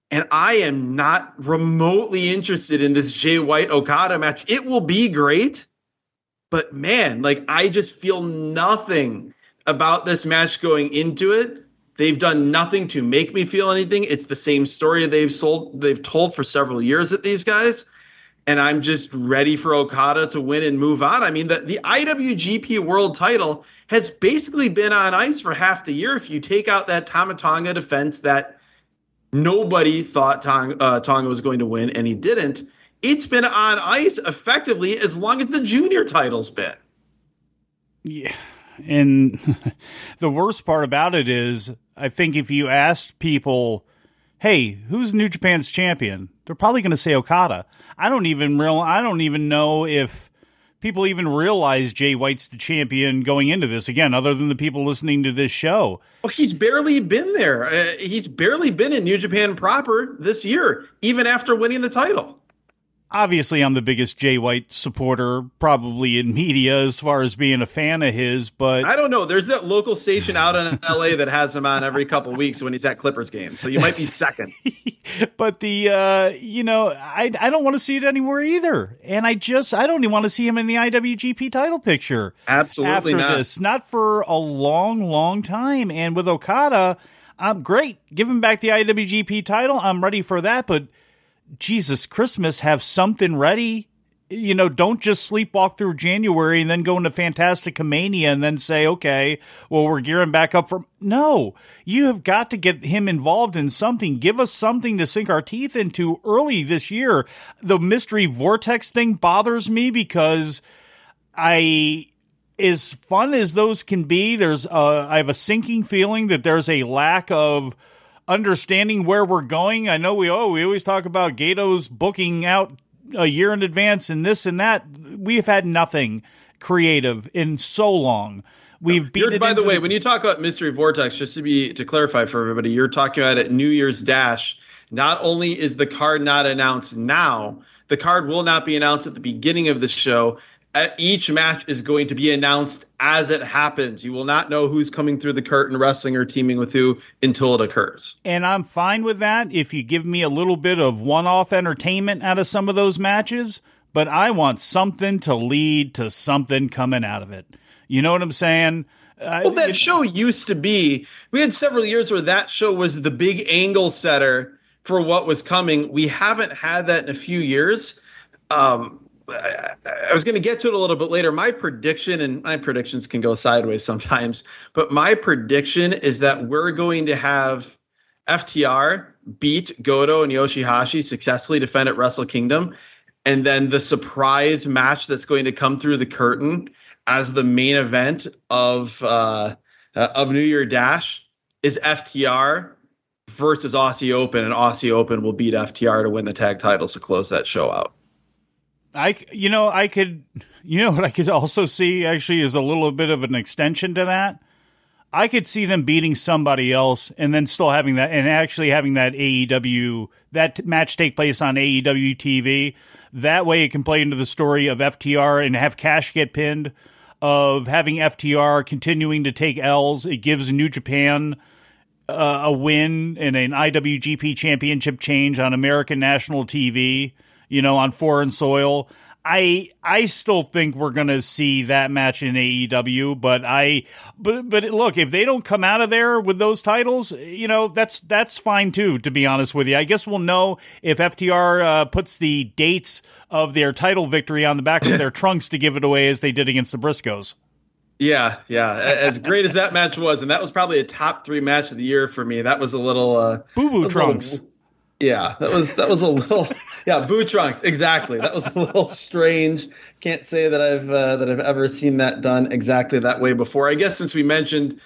And I am not remotely interested in this Jay White Okada match. It will be great, but man, like I just feel nothing about this match going into it. They've done nothing to make me feel anything. It's the same story they've told for several years at these guys. And I'm just ready for Okada to win and move on. I mean, the IWGP World title has basically been on ice for half the year. If you take out that Tama Tonga defense that nobody thought Tonga was going to win, and he didn't, it's been on ice effectively as long as the junior title's been.
Yeah. And the worst part about it is, I think if you asked people, hey, who's New Japan's champion? They're probably going to say Okada. I don't even know if people even realize Jay White's the champion going into this, again, other than the people listening to this show.
Well, he's barely been there. He's barely been in New Japan proper this year, even after winning the title.
Obviously, I'm the biggest Jay White supporter, probably in media, as far as being a fan of his, but
I don't know. There's that local station out in LA that has him on every couple of weeks when he's at Clippers games, so you might be second.
But I don't want to see it anywhere either, and I don't even want to see him in the IWGP title picture.
Absolutely
after this, not for a long, long time. And with Okada, great, give him back the IWGP title. I'm ready for that, but Jesus Christmas, have something ready. Don't just sleepwalk through January and then go into Fantastica Mania and then say, okay, well, we're gearing back up for... No, you have got to get him involved in something. Give us something to sink our teeth into early this year. The Mystery Vortex thing bothers me because as fun as those can be, I have a sinking feeling that there's a lack of understanding where we're going. I know we always talk about Gato's booking out a year in advance and this and that. We've had nothing creative in so long. We've beat.
By the way, when you talk about Mystery Vortex, just to clarify for everybody, you're talking about at New Year's Dash. Not only is the card not announced now, the card will not be announced at the beginning of the show. Each match is going to be announced as it happens. You will not know who's coming through the curtain wrestling or teaming with who until it occurs.
And I'm fine with that if you give me a little bit of one-off entertainment out of some of those matches, but I want something to lead to something coming out of it. You know what I'm saying?
Well, that show used to be, we had several years where that show was the big angle setter for what was coming. We haven't had that in a few years. I was going to get to it a little bit later. My prediction, and my predictions can go sideways sometimes, but my prediction is that we're going to have FTR beat Goto and Yoshihashi, successfully defend at Wrestle Kingdom, and then the surprise match that's going to come through the curtain as the main event of New Year Dash is FTR versus Aussie Open, and Aussie Open will beat FTR to win the tag titles to close that show out.
I could also see actually is a little bit of an extension to that. I could see them beating somebody else and then still having that, and actually having that that match take place on AEW TV. That way it can play into the story of FTR and have Cash get pinned, of having FTR continuing to take L's. It gives New Japan a win and an IWGP championship change on American national TV, on foreign soil. I still think we're going to see that match in AEW, but look, if they don't come out of there with those titles, that's fine too, to be honest with you. I guess we'll know if FTR puts the dates of their title victory on the back of their trunks to give it away as they did against the Briscoes.
Yeah. As great as that match was, and that was probably a top 3 match of the year for me. That was a little
boo-boo trunks.
Yeah, that was a little, boo trunks. Exactly. That was a little strange. Can't say that I've ever seen that done exactly that way before. I guess since we mentioned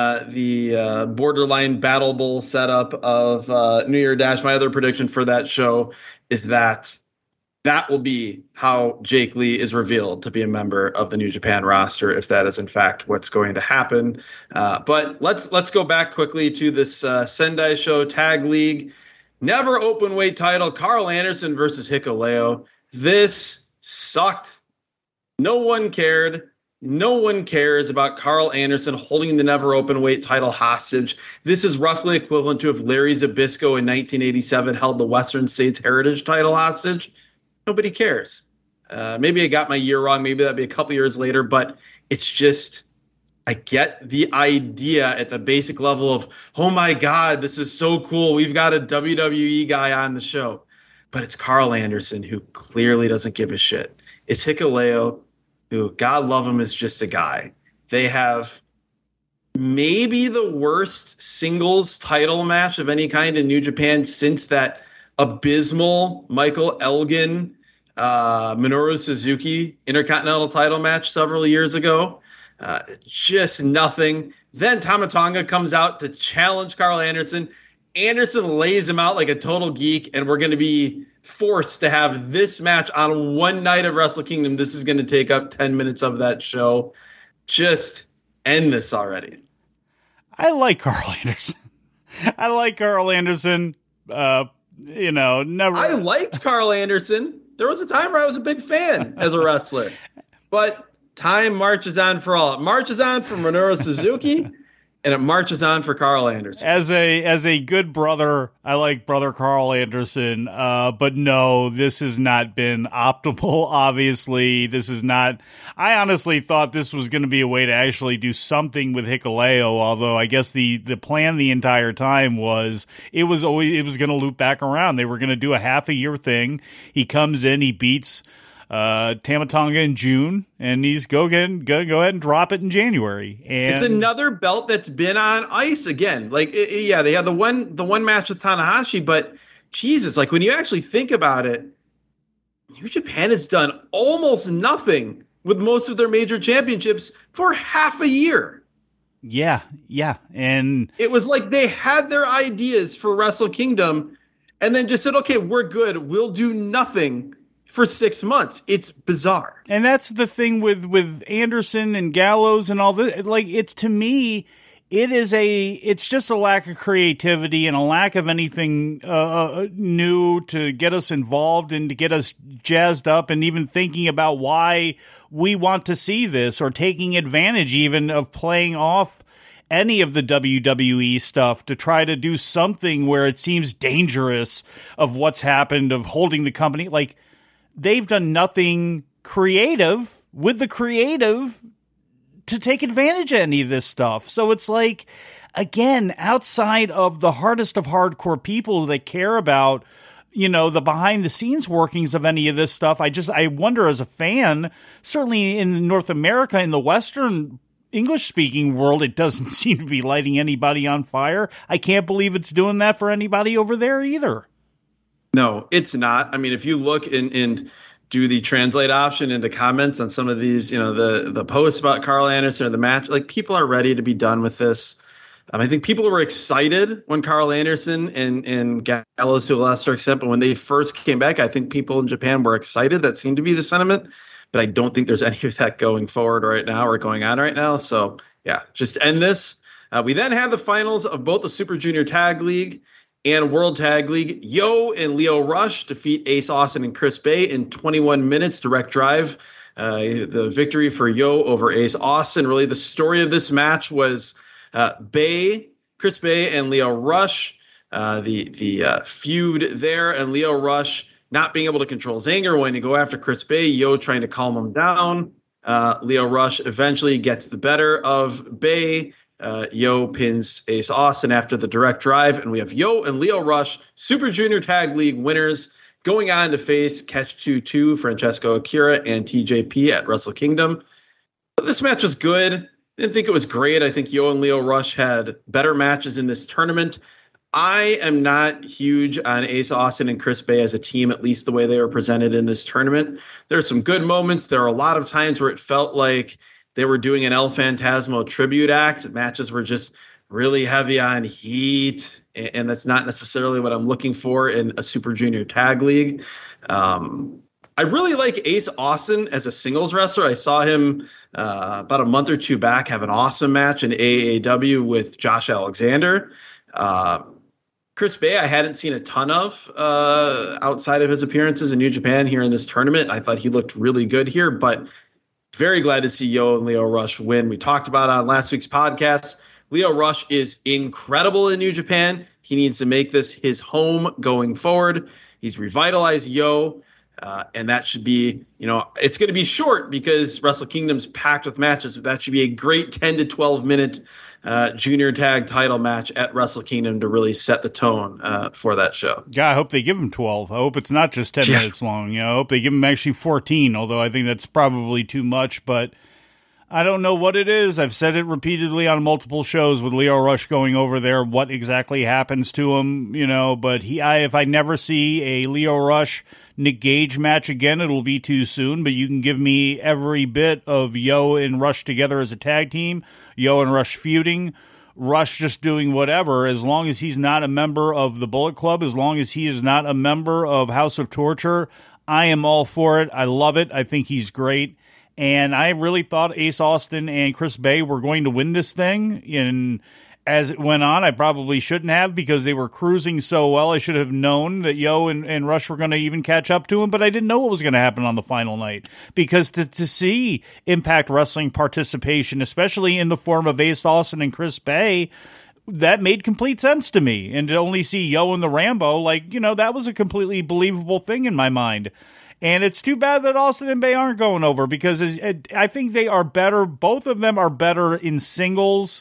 the borderline Battle Bowl setup of New Year Dash, my other prediction for that show is that will be how Jake Lee is revealed to be a member of the New Japan roster, if that is in fact what's going to happen. But let's go back quickly to this Sendai Show Tag League. Never open weight title, Carl Anderson versus Hikuleo. This sucked. No one cared. No one cares about Carl Anderson holding the never openweight title hostage. This is roughly equivalent to if Larry Zbyszko in 1987 held the Western States Heritage title hostage. Nobody cares. Maybe I got my year wrong. Maybe that'd be a couple years later, but it's just, I get the idea at the basic level of, oh my God, this is so cool. We've got a WWE guy on the show. But it's Carl Anderson, who clearly doesn't give a shit. It's Hikuleo, who, God love him, is just a guy. They have maybe the worst singles title match of any kind in New Japan since that abysmal Michael Elgin, Minoru Suzuki Intercontinental title match several years ago. Just nothing. Then Tama Tonga comes out to challenge Carl Anderson. Anderson lays him out like a total geek, and we're going to be forced to have this match on one night of Wrestle Kingdom. This is going to take up 10 minutes of that show. Just end this already.
I like Carl Anderson. I like Carl Anderson. Never.
I liked Carl Anderson. There was a time where I was a big fan as a wrestler. But time marches on for all. It marches on for Minoru Suzuki, and it marches on for Carl Anderson.
As a good brother, I like brother Carl Anderson, but no, this has not been optimal, obviously. This is not... I honestly thought this was going to be a way to actually do something with Hikuleo, although I guess the plan the entire time was it was going to loop back around. They were going to do a half a year thing. He comes in, he beats Tama Tonga in June, and he's go ahead and drop it in January. And
it's another belt that's been on ice again. Like, they had the one match with Tanahashi, but Jesus, like when you actually think about it, New Japan has done almost nothing with most of their major championships for half a year.
Yeah, and
it was like they had their ideas for Wrestle Kingdom, and then just said, "Okay, we're good. We'll do nothing." For 6 months. It's bizarre.
And that's the thing with Anderson and Gallows and all this. Like, it's, to me, it's just a lack of creativity and a lack of anything new to get us involved and to get us jazzed up and even thinking about why we want to see this, or taking advantage even of playing off any of the WWE stuff to try to do something where it seems dangerous of what's happened, of holding the company. Like, they've done nothing creative with the creative to take advantage of any of this stuff. So it's like, again, outside of the hardest of hardcore people that care about, the behind the scenes workings of any of this stuff, I wonder as a fan, certainly in North America, in the Western English speaking world, it doesn't seem to be lighting anybody on fire. I can't believe it's doing that for anybody over there either.
No, it's not. I mean, if you look and do the translate option into comments on some of these, the posts about Carl Anderson or the match, like, people are ready to be done with this. I think people were excited when Carl Anderson and Gallows, to a lesser extent, but when they first came back, I think people in Japan were excited. That seemed to be the sentiment, but I don't think there's any of that going forward right now or going on right now. So yeah, just end this. We then had the finals of both the Super Junior Tag League and World Tag League. Yo and Lio Rush defeat Ace Austin and Chris Bay in 21 minutes, direct drive. The victory for Yo over Ace Austin. Really, the story of this match was Chris Bay and Lio Rush, the feud there, and Lio Rush not being able to control his anger when he go after Chris Bay, Yo trying to calm him down. Lio Rush eventually gets the better of Bay. Yo pins Ace Austin after the direct drive, and we have Yo and Lio Rush, Super Junior Tag League winners, going on to face Catch 22, Francesco Akira, and TJP at Wrestle Kingdom. But this match was good. I didn't think it was great. I think Yo and Lio Rush had better matches in this tournament. I am not huge on Ace Austin and Chris Bay as a team, at least the way they were presented in this tournament. There are some good moments. There are a lot of times where it felt like they were doing an El Phantasmo tribute act. Matches were just really heavy on heat, and that's not necessarily what I'm looking for in a Super Junior Tag League. I really like Ace Austin as a singles wrestler. I saw him about a month or two back have an awesome match in AAW with Josh Alexander. Chris Bay, I hadn't seen a ton of outside of his appearances in New Japan here in this tournament. I thought he looked really good here, but Very glad to see Yo and Lio Rush win. We talked about it on last week's podcast. Lio Rush is incredible in New Japan. He needs to make this his home going forward. He's revitalized Yo, and that should be, it's going to be short because Wrestle Kingdom's packed with matches. But that should be a great 10 to 12 minute junior tag title match at Wrestle Kingdom to really set the tone for that show.
Yeah, I hope they give him 12. I hope it's not just 10 minutes long. I hope they give him actually 14, although I think that's probably too much, but I don't know what it is. I've said it repeatedly on multiple shows with Lio Rush going over there, what exactly happens to him, but if I never see a Lio Rush Nick Gage match again, it'll be too soon, but you can give me every bit of Yo and Rush together as a tag team, Yo and Rush feuding, Rush just doing whatever, as long as he's not a member of the Bullet Club, as long as he is not a member of House of Torture, I am all for it. I love it. I think he's great. And I really thought Ace Austin and Chris Bay were going to win this thing. And as it went on, I probably shouldn't have because they were cruising so well. I should have known that Yo and Rush were going to even catch up to him, but I didn't know what was going to happen on the final night. Because to see Impact Wrestling participation, especially in the form of Ace Austin and Chris Bay, that made complete sense to me. And to only see Yo and the Rambo, that was a completely believable thing in my mind. And it's too bad that Austin and Bay aren't going over because I think they are better. Both of them are better in singles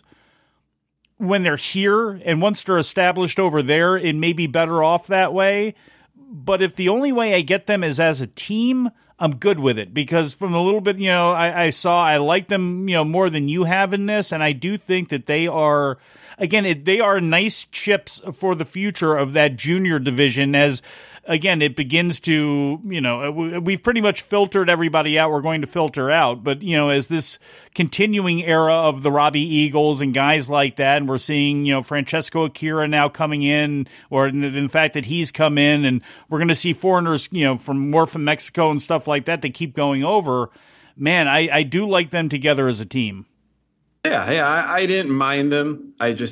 when they're here. And once they're established over there, it may be better off that way. But if the only way I get them is as a team, I'm good with it. Because from a little bit, I saw, I like them, more than you have in this. And I do think that they are, again, they are nice chips for the future of that junior division as, again, it begins to, we've pretty much filtered everybody out. We're going to filter out. But, as this continuing era of the Robbie Eagles and guys like that, and we're seeing, Francesco Akira now coming in, or in the fact that he's come in, and we're going to see foreigners, from Mexico and stuff like that, they keep going over. Man, I do like them together as a team.
Yeah, I didn't mind them.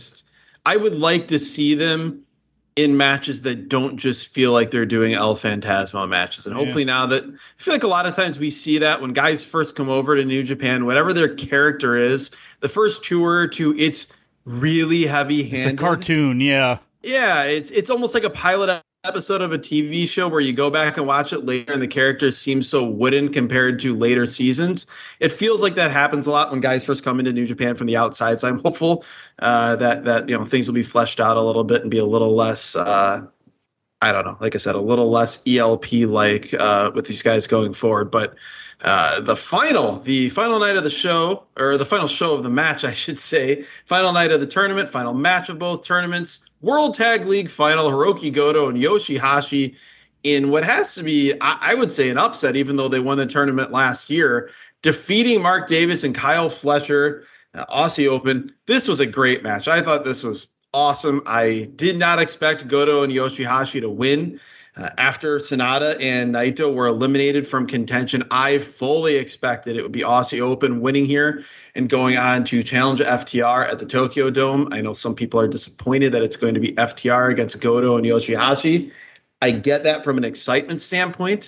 I would like to see them in matches that don't just feel like they're doing El Phantasmo matches. And hopefully now that, I feel like a lot of times we see that when guys first come over to New Japan, whatever their character is, the first tour or two, it's really heavy-handed.
It's a cartoon, yeah.
Yeah, it's almost like a pilot episode of a TV show where you go back and watch it later and the characters seem so wooden compared to later seasons. It feels like that happens a lot when guys first come into New Japan from the outside. So I'm hopeful that things will be fleshed out a little bit and be a little less, I don't know, like I said, a little less ELP-like with these guys going forward. But the final night of the show, or the final show of the match, I should say, final night of the tournament, final match of both tournaments, World Tag League final, Hiroki Goto and Yoshihashi in what has to be, I would say, an upset, even though they won the tournament last year, defeating Mark Davis and Kyle Fletcher, Aussie Open. This was a great match. I thought this was awesome. I did not expect Goto and Yoshihashi to win. After Sonata and Naito were eliminated from contention, I fully expected it would be Aussie Open winning here and going on to challenge FTR at the Tokyo Dome. I know some people are disappointed that it's going to be FTR against Goto and Yoshihashi. I get that from an excitement standpoint,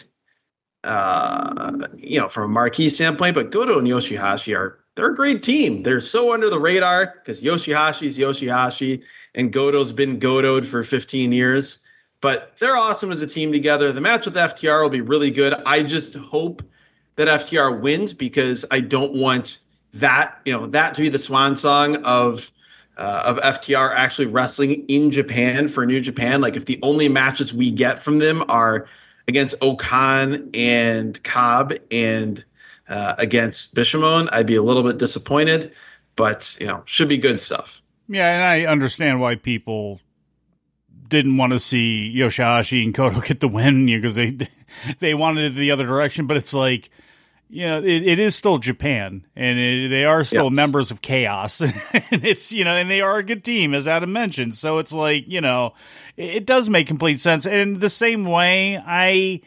from a marquee standpoint, but Goto and Yoshihashi they're a great team. They're so under the radar because Yoshihashi's Yoshihashi and Goto's been Goto'd for 15 years. But they're awesome as a team together. The match with FTR will be really good. I just hope that FTR wins because I don't want that to be the swan song of FTR actually wrestling in Japan for New Japan. Like if the only matches we get from them are against Okan and Cobb and against Bishamon, I'd be a little bit disappointed. But should be good stuff.
Yeah, and I understand why people didn't want to see Yoshihashi and Goto get the win because they wanted it the other direction. But it's like, it is still Japan, and they are still members of Chaos, and it's and they are a good team, as Adam mentioned. So it's like it does make complete sense. And the same way,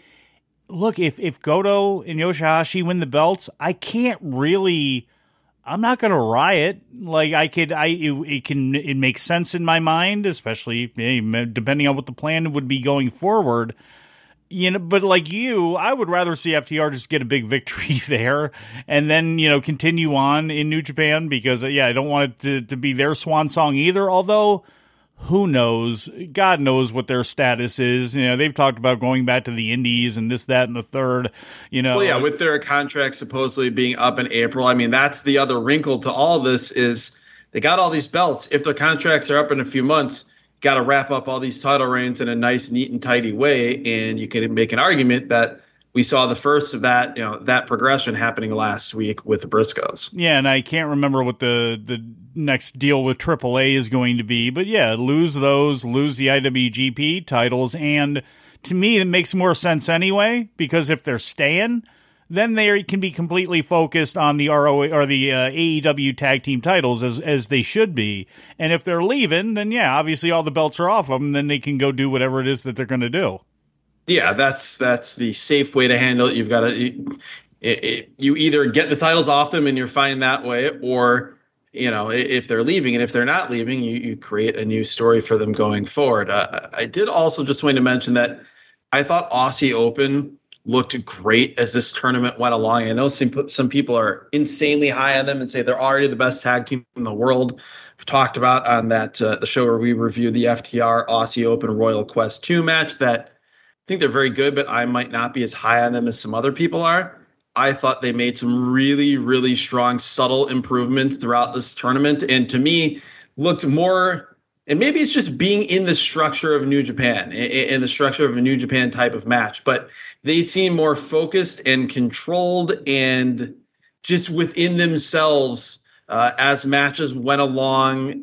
if Goto and Yoshihashi win the belts, I'm not going to riot. Like it makes sense in my mind, especially depending on what the plan would be going forward. But like you, I would rather see FTR just get a big victory there and then, continue on in New Japan because, I don't want it to be their swan song either. Although, who knows? God knows what their status is. They've talked about going back to the Indies and this, that, and the third,
Well, yeah, with their contract supposedly being up in April, I mean, that's the other wrinkle to all this is they got all these belts. If their contracts are up in a few months, got to wrap up all these title reigns in a nice, neat, and tidy way. And you can make an argument that we saw the first of that, that progression happening last week with the Briscoes.
Yeah, and I can't remember what the next deal with AAA is going to be. But yeah, lose the IWGP titles. And to me, it makes more sense anyway, because if they're staying, then they can be completely focused on the ROH or the AEW tag team titles as they should be. And if they're leaving, then yeah, obviously all the belts are off them. Then they can go do whatever it is that they're going to do.
Yeah, that's the safe way to handle it. You've got to you either get the titles off them and you're fine that way, or if they're leaving, and if they're not leaving, you create a new story for them going forward. I did also just want to mention that I thought Aussie Open looked great as this tournament went along. I know some people are insanely high on them and say they're already the best tag team in the world. We've talked about on that the show where we reviewed the FTR Aussie Open Royal Quest 2 match that I think they're very good, but I might not be as high on them as some other people are. I thought they made some really, really strong, subtle improvements throughout this tournament, and to me looked more. And maybe it's just being in the structure of New Japan, in the structure of a New Japan type of match. But they seem more focused and controlled and just within themselves as matches went along.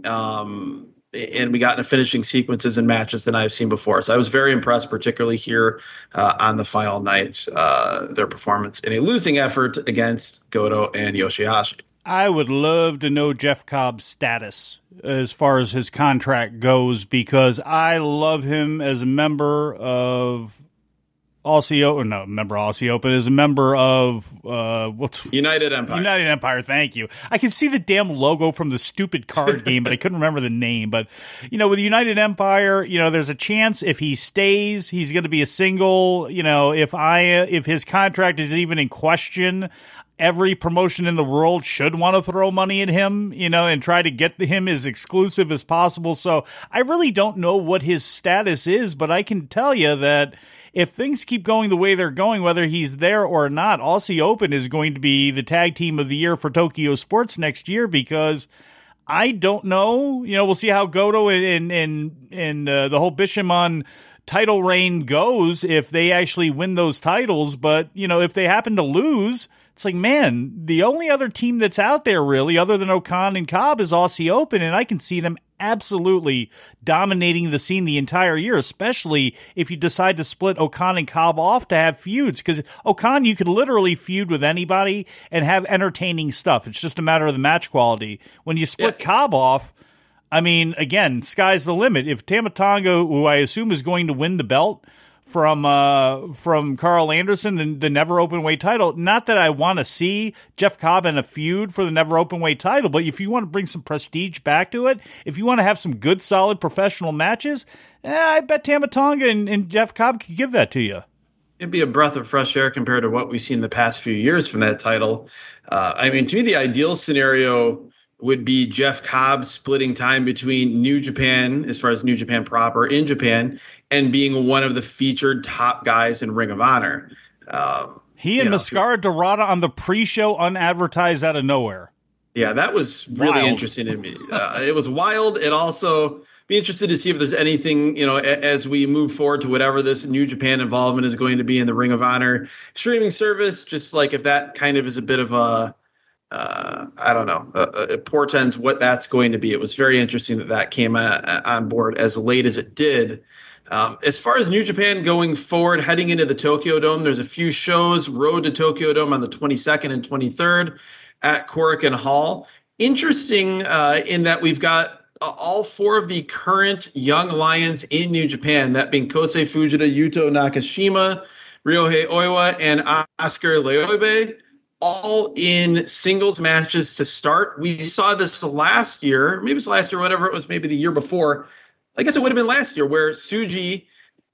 And we got into finishing sequences and matches than I've seen before. So I was very impressed, particularly here on the final nights, their performance in a losing effort against Goto and Yoshihashi.
I would love to know Jeff Cobb's status as far as his contract goes, because I love him as a member of Aussie Open, as a member of
United Empire.
United Empire, thank you. I can see the damn logo from the stupid card game, but I couldn't remember the name. But, with United Empire, there's a chance if he stays, he's going to be a single. If his contract is even in question, every promotion in the world should want to throw money at him, and try to get him as exclusive as possible. So I really don't know what his status is, but I can tell you that if things keep going the way they're going, whether he's there or not, Aussie Open is going to be the tag team of the year for Tokyo Sports next year, because I don't know. We'll see how Goto and the whole Bishamon title reign goes if they actually win those titles. But, if they happen to lose, it's like, man, the only other team that's out there really, other than Okan and Cobb, is Aussie Open, and I can see them absolutely dominating the scene the entire year, especially if you decide to split Okan and Cobb off to have feuds, because Okan, you could literally feud with anybody and have entertaining stuff. It's just a matter of the match quality. When you split Cobb off, I mean, again, sky's the limit. If Tama Tonga, who I assume is going to win the belt from Carl Anderson, the Never Openweight title. Not that I want to see Jeff Cobb in a feud for the Never Openweight title, but if you want to bring some prestige back to it, if you want to have some good, solid professional matches, I bet Tama Tonga and Jeff Cobb could give that to you.
It'd be a breath of fresh air compared to what we've seen the past few years from that title. To me, the ideal scenario would be Jeff Cobb splitting time between New Japan, as far as New Japan proper in Japan, and being one of the featured top guys in Ring of Honor.
He and Mascara Dorada on the pre-show unadvertised out of nowhere.
Yeah, that was really interesting to me. It was wild. It also be interested to see if there's anything, as we move forward to whatever this New Japan involvement is going to be in the Ring of Honor streaming service, just like if that kind of is a bit of a, I don't know, it portends what that's going to be. It was very interesting that came on board as late as it did. As far as New Japan going forward, heading into the Tokyo Dome, there's a few shows. Road to Tokyo Dome on the 22nd and 23rd at Korakuen Hall. Interesting in that we've got all four of the current young lions in New Japan, that being Kosei Fujita, Yuto Nakashima, Ryohei Oiwa, and Oscar Leobe, all in singles matches to start. We saw this last year, maybe it was last year, whatever it was, maybe the year before. I guess it would have been last year, where Tsuji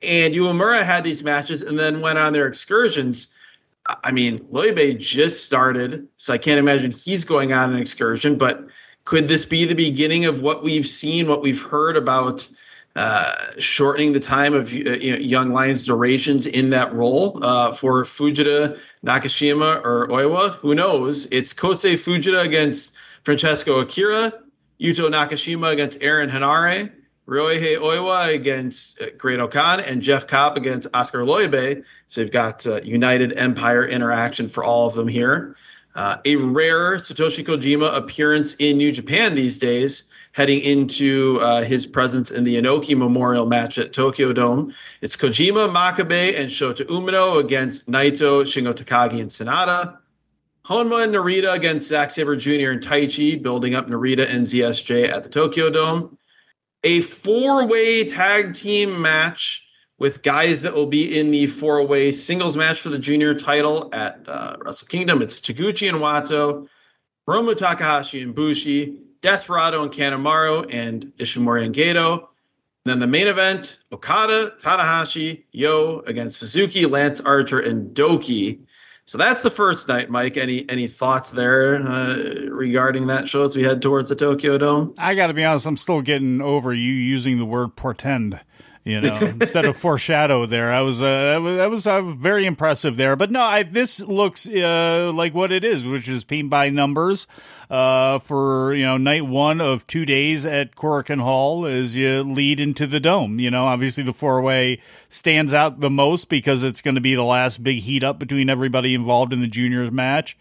And Uemura had these matches and then went on their excursions. I mean, Loibe just started, so I can't imagine he's going on an excursion, but could this be the beginning of what we've seen, what we've heard about shortening the time of young lions' durations in that role for Fujita, Nakashima, or Oiwa? Who knows? It's Kosei Fujita against Francesco Akira, Yuto Nakashima against Aaron Hanare, Ryohei Oiwa against Great Okan, and Jeff Cobb against Oscar Loibe. So you've got United Empire interaction for all of them here. A rare Satoshi Kojima appearance in New Japan these days, heading into his presence in the Inoki Memorial match at Tokyo Dome. It's Kojima, Makabe, and Shota Umino against Naito, Shingo Takagi, and Sanada. Honma and Narita against Zack Sabre Jr. and Taichi, building up Narita and ZSJ at the Tokyo Dome. A four-way tag team match with guys that will be in the four-way singles match for the junior title at Wrestle Kingdom. It's Taguchi and Wato, Hiromu Takahashi and Bushi, Desperado and Kanemaru, and Ishimori and Gedo. Then the main event, Okada, Tanahashi, Yo against Suzuki, Lance Archer, and Doki. So that's the first night, Mike. Any thoughts there regarding that show as we head towards the Tokyo Dome?
I got to be honest, I'm still getting over you using the word portend. Instead of foreshadow there. I was very impressive there. But no, this looks like what it is, which is paint by numbers for, night one of 2 days at Korakuen Hall as you lead into the Dome. Obviously the four-way stands out the most because it's going to be the last big heat up between everybody involved in the juniors match.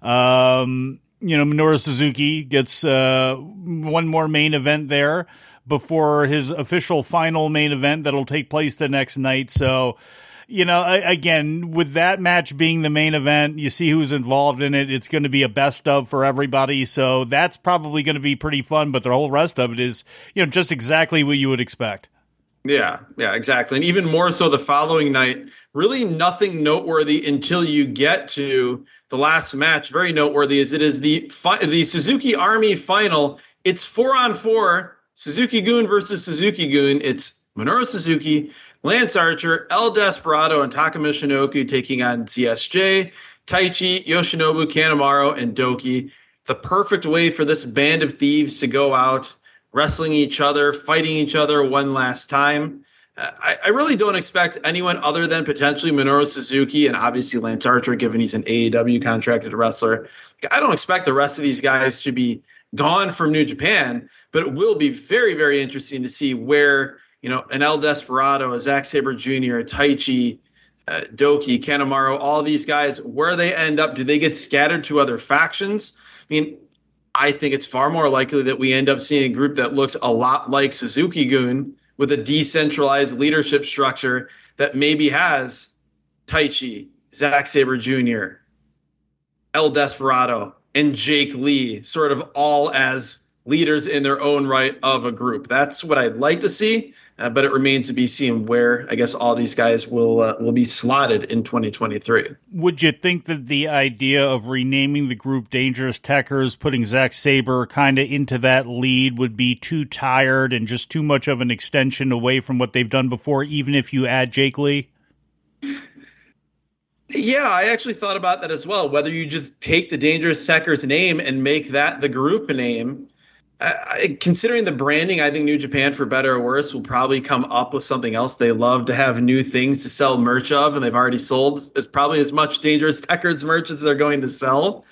Minoru Suzuki gets one more main event there before his official final main event that'll take place the next night. So, again, with that match being the main event, you see who's involved in it. It's going to be a best of for everybody. So that's probably going to be pretty fun. But the whole rest of it is, just exactly what you would expect.
Yeah, exactly. And even more so the following night, really nothing noteworthy until you get to the last match. Very noteworthy as it is the Suzuki Army final. It's 4-on-4. Suzuki-gun versus Suzuki-gun. It's Minoru Suzuki, Lance Archer, El Desperado, and Takuma Shinoku taking on CSJ, Taichi, Yoshinobu, Kanemaru, and Doki. The perfect way for this band of thieves to go out, wrestling each other, fighting each other one last time. I really don't expect anyone other than potentially Minoru Suzuki and obviously Lance Archer, given he's an AEW contracted wrestler. I don't expect the rest of these guys to be gone from New Japan, but it will be very, very interesting to see where, an El Desperado, a Zack Sabre Jr., a Taichi, Doki, Kanemaru, all these guys, where they end up. Do they get scattered to other factions? I mean, I think it's far more likely that we end up seeing a group that looks a lot like Suzuki-gun with a decentralized leadership structure that maybe has Taichi, Zack Sabre Jr., El Desperado, and Jake Lee sort of all as leaders in their own right of a group. That's what I'd like to see, but it remains to be seen where, I guess, all these guys will be slotted in 2023.
Would you think that the idea of renaming the group Dangerous Techers, putting Zack Sabre kind of into that lead would be too tired and just too much of an extension away from what they've done before, even if you add Jake Lee?
Yeah, I actually thought about that as well. Whether you just take the Dangerous Techers name and make that the group name. Considering the branding, I think New Japan, for better or worse, will probably come up with something else. They love to have new things to sell merch of, and they've already sold probably as much Dangerous Techers merch as they're going to sell.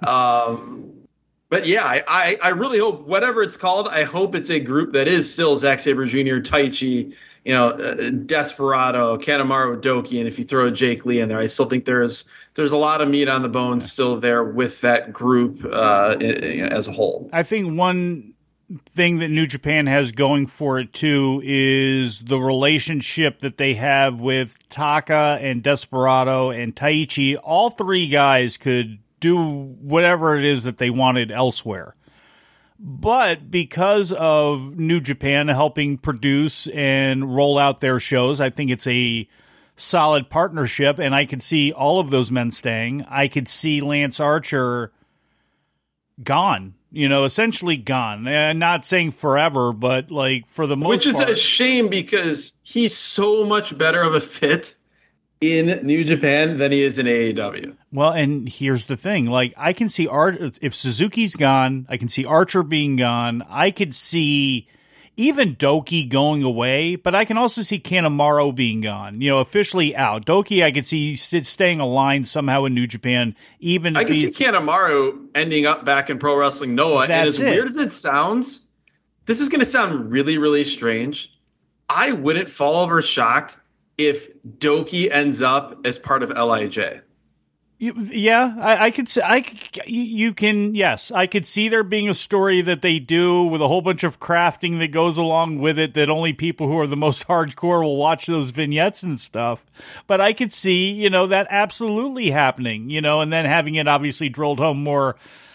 But yeah, I really hope, whatever it's called, I hope it's a group that is still Zack Sabre Jr., Taichi, Desperado, Kanemaru, Doki, and if you throw Jake Lee in there, I still think there's a lot of meat on the bones still there with that group as a whole.
I think one thing that New Japan has going for it too is the relationship that they have with Taka and Desperado and Taichi. All three guys could do whatever it is that they wanted elsewhere. But because of New Japan helping produce and roll out their shows, I think it's a solid partnership, and I could see all of those men staying. I could see Lance Archer gone essentially gone. Not saying forever, but like for the most
Which is
part.
a shame because he's so much better of a fit in New Japan than he is in AEW.
Well, and here's the thing. Like, I can see if Suzuki's gone, I can see Archer being gone. I could see even Doki going away, but I can also see Kanemaru being gone, officially out. Doki, I could see staying aligned somehow in New Japan. Even
I can see Kanemaru ending up back in Pro Wrestling Noah. And as weird as it sounds, this is going to sound really, really strange. I wouldn't fall over shocked if Doki ends up as part of LIJ.
Yeah, I could say yes, I could see there being a story that they do with a whole bunch of crafting that goes along with it that only people who are the most hardcore will watch those vignettes and stuff. But I could see, that absolutely happening, and then having it obviously drilled home more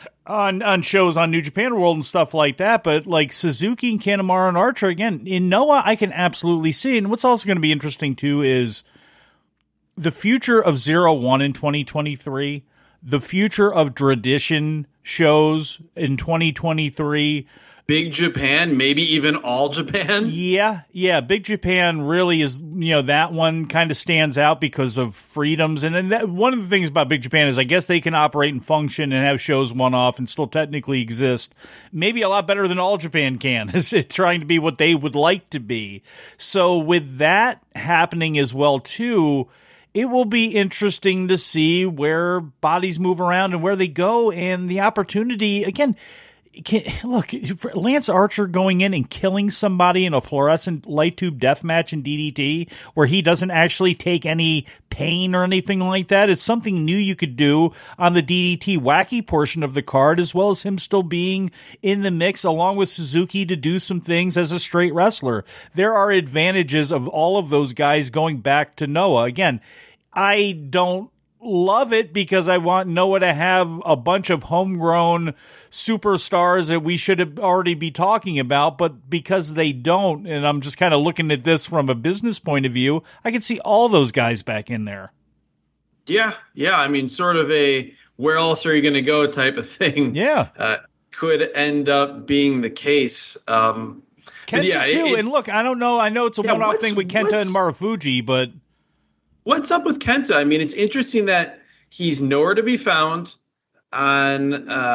on shows on New Japan World and stuff like that. But like Suzuki and Kanemaru and Archer, again, in Noah, I can absolutely see. And what's also going to be interesting too is the future of 0-1 in 2023, the future of tradition shows in 2023.
Big Japan, maybe even All Japan.
Yeah. Big Japan really is, that one kind of stands out because of freedoms. And then one of the things about Big Japan is I guess they can operate and function and have shows one-off and still technically exist. Maybe a lot better than All Japan can, is it trying to be what they would like to be. So with that happening as well, too, it will be interesting to see where bodies move around and where they go, and the opportunity, again, look, Lance Archer going in and killing somebody in a fluorescent light tube death match in DDT where he doesn't actually take any pain or anything like that. It's something new you could do on the DDT wacky portion of the card, as well as him still being in the mix along with Suzuki to do some things as a straight wrestler. There are advantages of all of those guys going back to Noah. Again, I don't love it because I want Noah to have a bunch of homegrown superstars that we should have already be talking about, but because they don't, and I'm just kind of looking at this from a business point of view, I can see all those guys back in there.
Yeah. I mean, sort of a where else are you going to go type of thing.
Yeah.
Could end up being the case.
Kenta too, and look, I don't know. I know it's a one-off thing with Kenta and Marufuji, but
what's up with Kenta? I mean, it's interesting that he's nowhere to be found on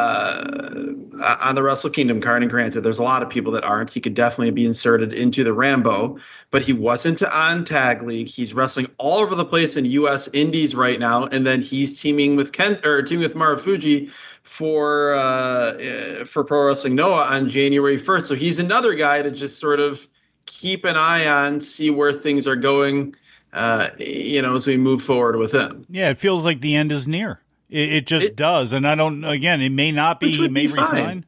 the Wrestle Kingdom card. And granted, there's a lot of people that aren't. He could definitely be inserted into the Rambo, but he wasn't on Tag League. He's wrestling all over the place in U.S. Indies right now, and then he's teaming with Marufuji for Pro Wrestling Noah on January 1st. So he's another guy to just sort of keep an eye on, see where things are going. As we move forward with him.
Yeah, it feels like the end is near. It just does. And I don't, again, it may not be, he may resign.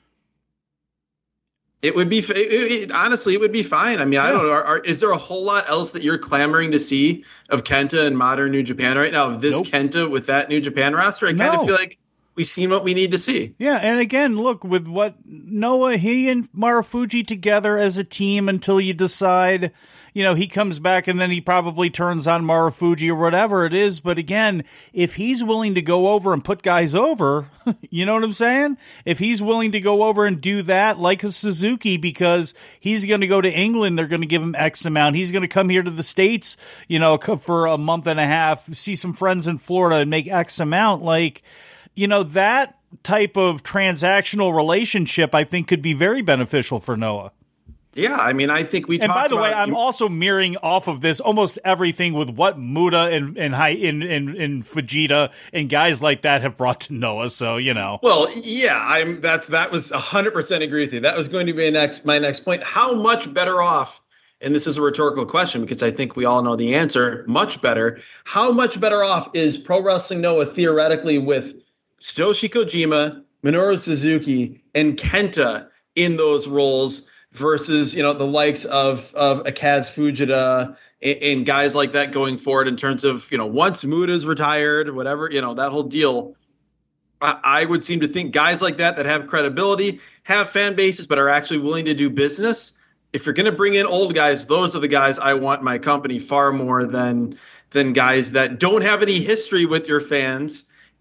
It would be, honestly, it would be fine. I mean, I don't know. Is there a whole lot else that you're clamoring to see of Kenta in modern New Japan right now? Of this Kenta with that New Japan roster? I kind of feel like we've seen what we need to see.
Yeah, and again, look, with what Noah, he and Marufuji together as a team until you decide, he comes back and then he probably turns on Marufuji or whatever it is. But again, if he's willing to go over and put guys over, you know what I'm saying? If he's willing to go over and do that like a Suzuki because he's going to go to England, they're going to give him X amount. He's going to come here to the States, for a month and a half, see some friends in Florida and make X amount. Like, that type of transactional relationship, I think, could be very beneficial for Noah.
Yeah, I mean, I think we talked about...
And by the way, I'm also mirroring off of this almost everything with what Muda and Fujita and guys like that have brought to Noah, so,
Well, yeah, that was 100% agree with you. That was going to be my next point. How much better off, and this is a rhetorical question because I think we all know the answer, much better. How much better off is Pro Wrestling Noah theoretically with Satoshi Kojima, Minoru Suzuki, and Kenta in those roles versus, the likes of a Kaz Fujita and guys like that going forward in terms of, once Muda's retired, whatever, that whole deal. I would seem to think guys like that have credibility, have fan bases, but are actually willing to do business. If you're going to bring in old guys, those are the guys I want in my company far more than guys that don't have any history with your fans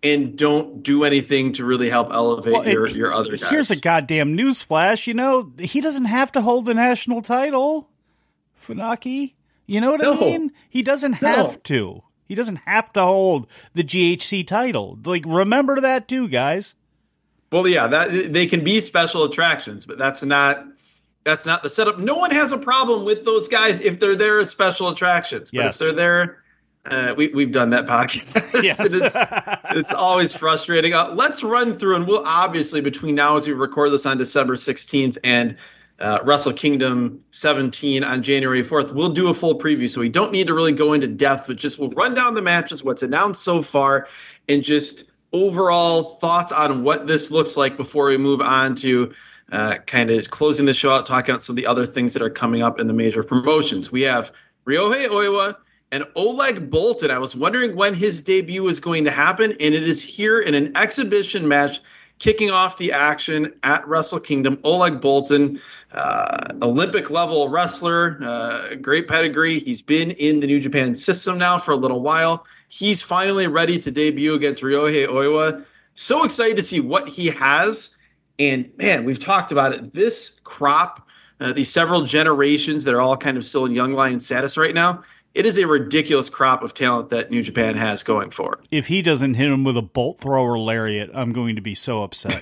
and don't do anything to really help elevate your other guys.
Here's a goddamn newsflash. He doesn't have to hold the national title, Funaki. You know what I mean? He doesn't have to. He doesn't have to hold the GHC title. Remember that too, guys.
Well, yeah, that they can be special attractions, but that's not the setup. No one has a problem with those guys if they're there as special attractions. But if they're there, we've done that podcast.
Yes.
it's always frustrating. Let's run through, and we'll obviously, between now as we record this on December 16th and Wrestle Kingdom 17 on January 4th, we'll do a full preview. So we don't need to really go into depth, but just we'll run down the matches, what's announced so far, and just overall thoughts on what this looks like before we move on to kind of closing the show out, talking about some of the other things that are coming up in the major promotions. We have Ryohei Oiwa and Oleg Boltin. I was wondering when his debut was going to happen, and it is here in an exhibition match kicking off the action at Wrestle Kingdom. Oleg Boltin, Olympic-level wrestler, great pedigree. He's been in the New Japan system now for a little while. He's finally ready to debut against Ryohei Oiwa. So excited to see what he has. And, man, we've talked about it. This crop, these several generations that are all kind of still in young lion status right now, it is a ridiculous crop of talent that New Japan has going for it.
If he doesn't hit him with a bolt thrower lariat, I'm going to be so upset.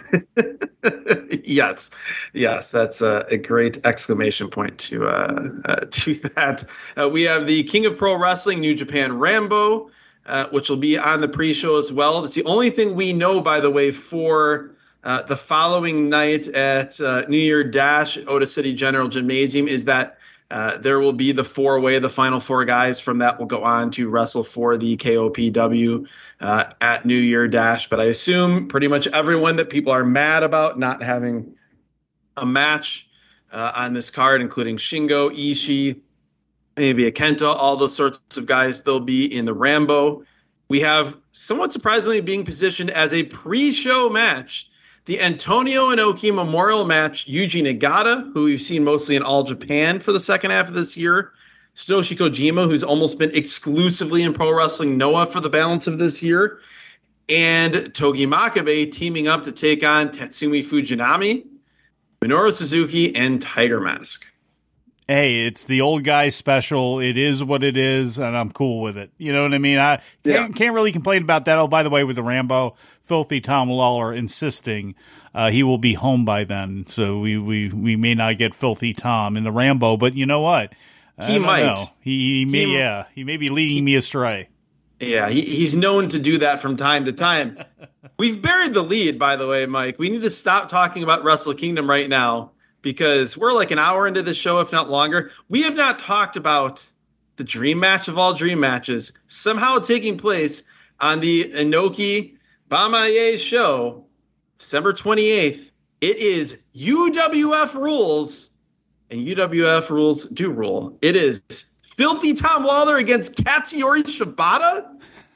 Yes, that's a great exclamation point to that. We have the King of Pro Wrestling, New Japan Rambo, which will be on the pre-show as well. It's the only thing we know, by the way, for the following night at New Year Dash at Oda City General Gymnasium is that there will be the four-way. The final four guys from that will go on to wrestle for the KOPW at New Year Dash. But I assume pretty much everyone that people are mad about not having a match on this card, including Shingo, Ishii, maybe a Kenta, all those sorts of guys, they'll be in the Rambo. We have, somewhat surprisingly, being positioned as a pre-show match, the Antonio Inoki Memorial match, Yuji Nagata, who we've seen mostly in All Japan for the second half of this year, Satoshi Kojima, who's almost been exclusively in Pro Wrestling Noah for the balance of this year, and Togi Makabe teaming up to take on Tatsumi Fujinami, Minoru Suzuki, and Tiger Mask.
Hey, it's the old guy special. It is what it is, and I'm cool with it. You know what I mean? I can't really complain about that. Oh, by the way, with the Rambo, Filthy Tom Lawler insisting he will be home by then, so we may not get Filthy Tom in the Rambo. But you know what?
He might.
Know. He may be leading me astray.
Yeah, he's known to do that from time to time. We've buried the lead, by the way, Mike. We need to stop talking about Wrestle Kingdom right now, because we're like an hour into the show, if not longer. We have not talked about the dream match of all dream matches, somehow taking place on the Inoki Bamaye show, December 28th. It is UWF rules, and UWF rules do rule. It is Filthy Tom Lawler against Katsuyori Shibata.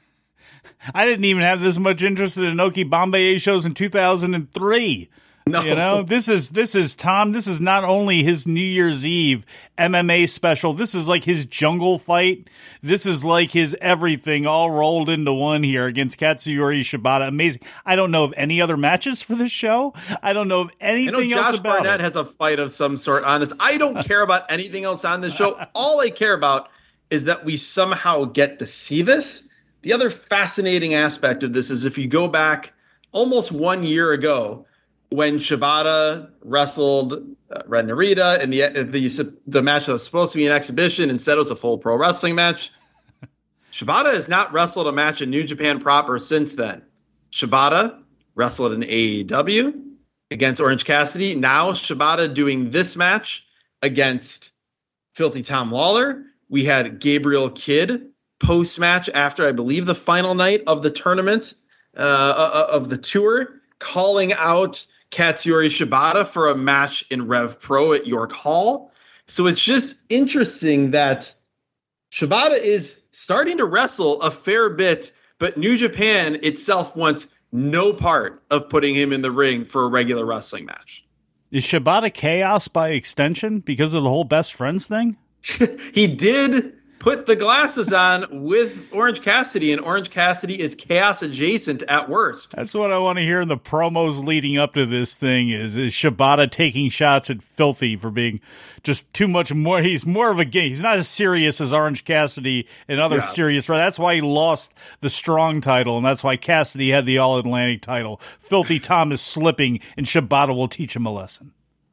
I didn't even have this much interest in Inoki Bamaye shows in 2003. No. You know, this is Tom. This is not only his New Year's Eve MMA special. This is like his jungle fight. This is like his everything all rolled into one here against Katsuyori Shibata. Amazing. I don't know of any other matches for this show. I don't know of anything else about
Josh Barnett has a fight of some sort on this. I don't care about anything else on this show. All I care about is that we somehow get to see this. The other fascinating aspect of this is if you go back almost 1 year ago, when Shibata wrestled Ren Narita in the match that was supposed to be an exhibition, instead it was a full pro wrestling match. Shibata has not wrestled a match in New Japan proper since then. Shibata wrestled in AEW against Orange Cassidy. Now Shibata doing this match against Filthy Tom Lawler. We had Gabriel Kidd post-match after, I believe, the final night of the tournament of the tour, calling out Katsuyori Shibata for a match in Rev Pro at York Hall. So it's just interesting that Shibata is starting to wrestle a fair bit, but New Japan itself wants no part of putting him in the ring for a regular wrestling match.
Is Shibata chaos by extension because of the whole best friends thing?
He did put the glasses on with Orange Cassidy, and Orange Cassidy is chaos adjacent at worst.
That's what I want to hear in the promos leading up to this thing is Shibata taking shots at Filthy for being just too much more. He's more of a game. He's not as serious as Orange Cassidy and other serious. That's why he lost the Strong title, and that's why Cassidy had the All-Atlantic title. Filthy Tom is slipping, and Shibata will teach him a lesson.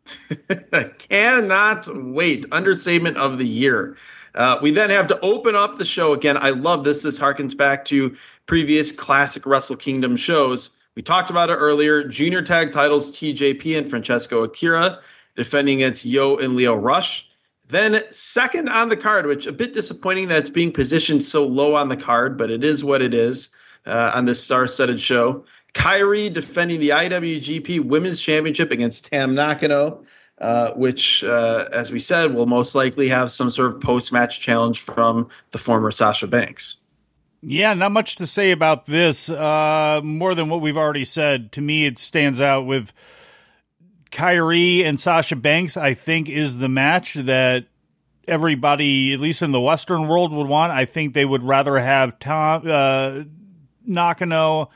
Cannot wait. Understatement of the year. We then have to open up the show again. I love this. This harkens back to previous classic Wrestle Kingdom shows. We talked about it earlier. Junior tag titles, TJP and Francesco Akira defending against Yo and Leo Rush. Then second on the card, which a bit disappointing that it's being positioned so low on the card, but it is what it is on this star-studded show. Kairi defending the IWGP Women's Championship against Tam Nakano, which, as we said, will most likely have some sort of post-match challenge from the former Sasha Banks.
Yeah, not much to say about this, more than what we've already said. To me, it stands out with Kairi and Sasha Banks, I think, is the match that everybody, at least in the Western world, would want. I think they would rather have Nakano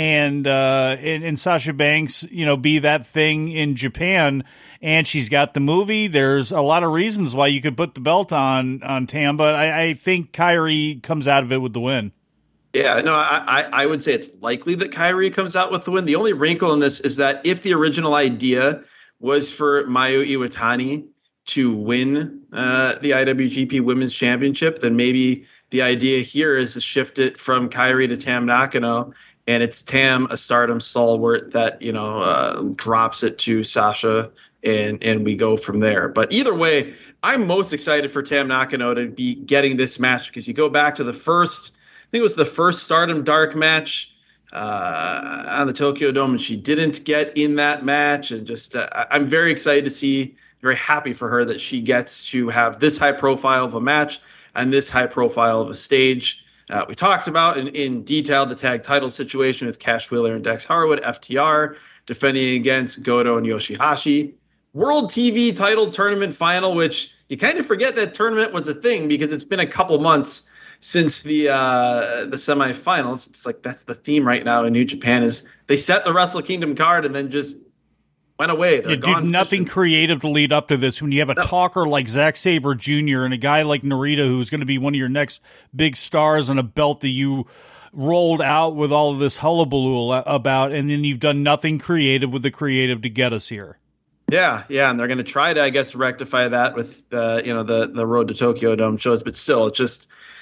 and Sasha Banks, be that thing in Japan. And she's got the movie. There's a lot of reasons why you could put the belt on Tam, but I think Kairi comes out of it with the win.
Yeah, no, I would say it's likely that Kairi comes out with the win. The only wrinkle in this is that if the original idea was for Mayu Iwatani to win the IWGP Women's Championship, then maybe the idea here is to shift it from Kairi to Tam Nakano, and it's Tam, a Stardom stalwart, that drops it to Sasha, and we go from there. But either way, I'm most excited for Tam Nakano to be getting this match because you go back to the first. I think it was the first Stardom Dark match on the Tokyo Dome, and she didn't get in that match. And just, I'm very excited to see, very happy for her that she gets to have this high profile of a match and this high profile of a stage. We talked about in detail the tag title situation with Cash Wheeler and Dex Harwood, FTR, defending against Goto and Yoshihashi. World TV title tournament final, which you kind of forget that tournament was a thing because it's been a couple months since the semifinals. It's like that's the theme right now in New Japan is they set the Wrestle Kingdom card and then just went away. They're gone.
Did nothing creative to lead up to this. When you have a talker like Zack Sabre Jr. and a guy like Narita who's going to be one of your next big stars and a belt that you rolled out with all of this hullabaloo about, and then you've done nothing creative with the creative to get us here.
Yeah, and they're going to try to, I guess, rectify that with the Road to Tokyo Dome shows, but still, it's just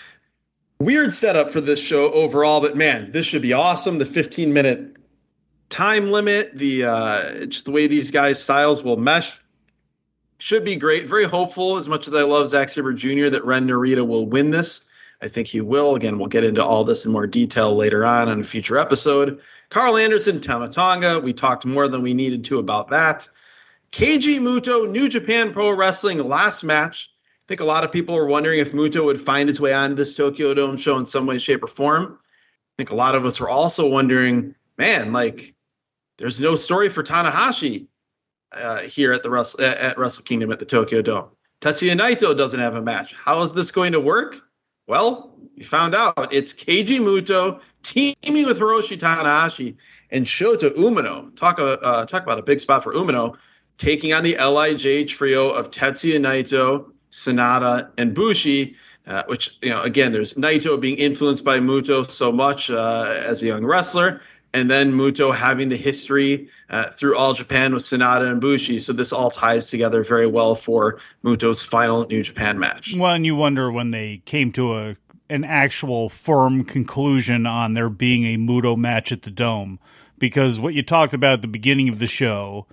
weird setup for this show overall. But man, this should be awesome. The 15-minute time limit, just the way these guys' styles will mesh, should be great. Very hopeful, as much as I love Zack Sabre Jr., that Ren Narita will win this. I think he will. Again, we'll get into all this in more detail later on in a future episode. Carl Anderson, Tama Tonga. We talked more than we needed to about that. Keiji Muto, New Japan Pro Wrestling, last match. I think a lot of people were wondering if Muto would find his way onto this Tokyo Dome show in some way, shape, or form. I think a lot of us were also wondering, man, there's no story for Tanahashi here at Wrestle Kingdom at the Tokyo Dome. Tetsuya Naito doesn't have a match. How is this going to work? Well, we found out. It's Keiji Muto teaming with Hiroshi Tanahashi and Shota Umino. Talk about a big spot for Umino, taking on the LIJ trio of Tetsuya Naito, Sanada, and Bushi, which, again, there's Naito being influenced by Muto so much as a young wrestler, and then Muto having the history through All Japan with Sanada and Bushi. So this all ties together very well for Muto's final New Japan match.
Well, and you wonder when they came to an actual firm conclusion on there being a Muto match at the Dome, because what you talked about at the beginning of the show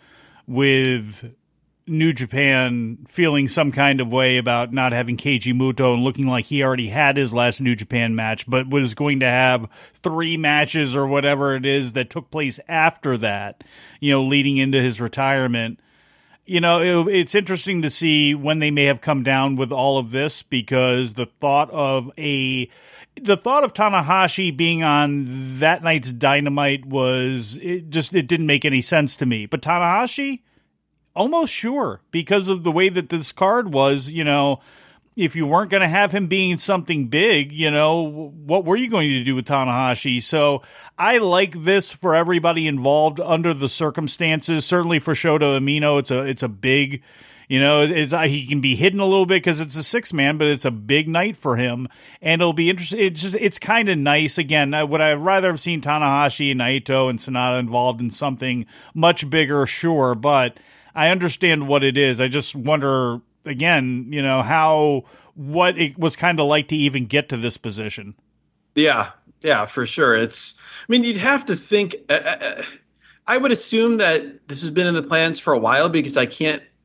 with New Japan feeling some kind of way about not having Keiji Muto and looking like he already had his last New Japan match, but was going to have 3 matches or whatever it is that took place after that, leading into his retirement. It's interesting to see when they may have come down with all of this, because the thought of Tanahashi being on that night's Dynamite it didn't make any sense to me. But Tanahashi, almost sure, because of the way that this card was, if you weren't going to have him being something big, what were you going to do with Tanahashi? So I like this for everybody involved under the circumstances. Certainly for Shota Umino, it's a big, he can be hidden a little bit because it's a 6-man, but it's a big night for him, and it'll be interesting. It's kind of nice. Again, would I rather have seen Tanahashi and Naito and Sonata involved in something much bigger? Sure, but I understand what it is. I just wonder again, what it was kind of like to even get to this position.
Yeah, for sure. You'd have to think. I would assume that this has been in the plans for a while because I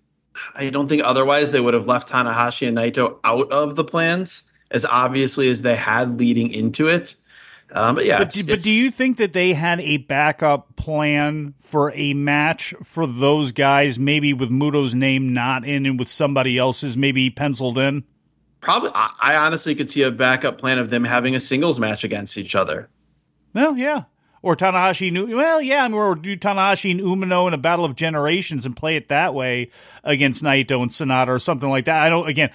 don't think otherwise they would have left Tanahashi and Naito out of the plans as obviously as they had leading into it. But
do you think that they had a backup plan for a match for those guys, maybe with Muto's name not in and with somebody else's maybe penciled in?
Probably. I honestly could see a backup plan of them having a singles match against each other.
Well, yeah. Or Tanahashi, or do Tanahashi and Umino in a Battle of Generations and play it that way against Naito and Sonata or something like that.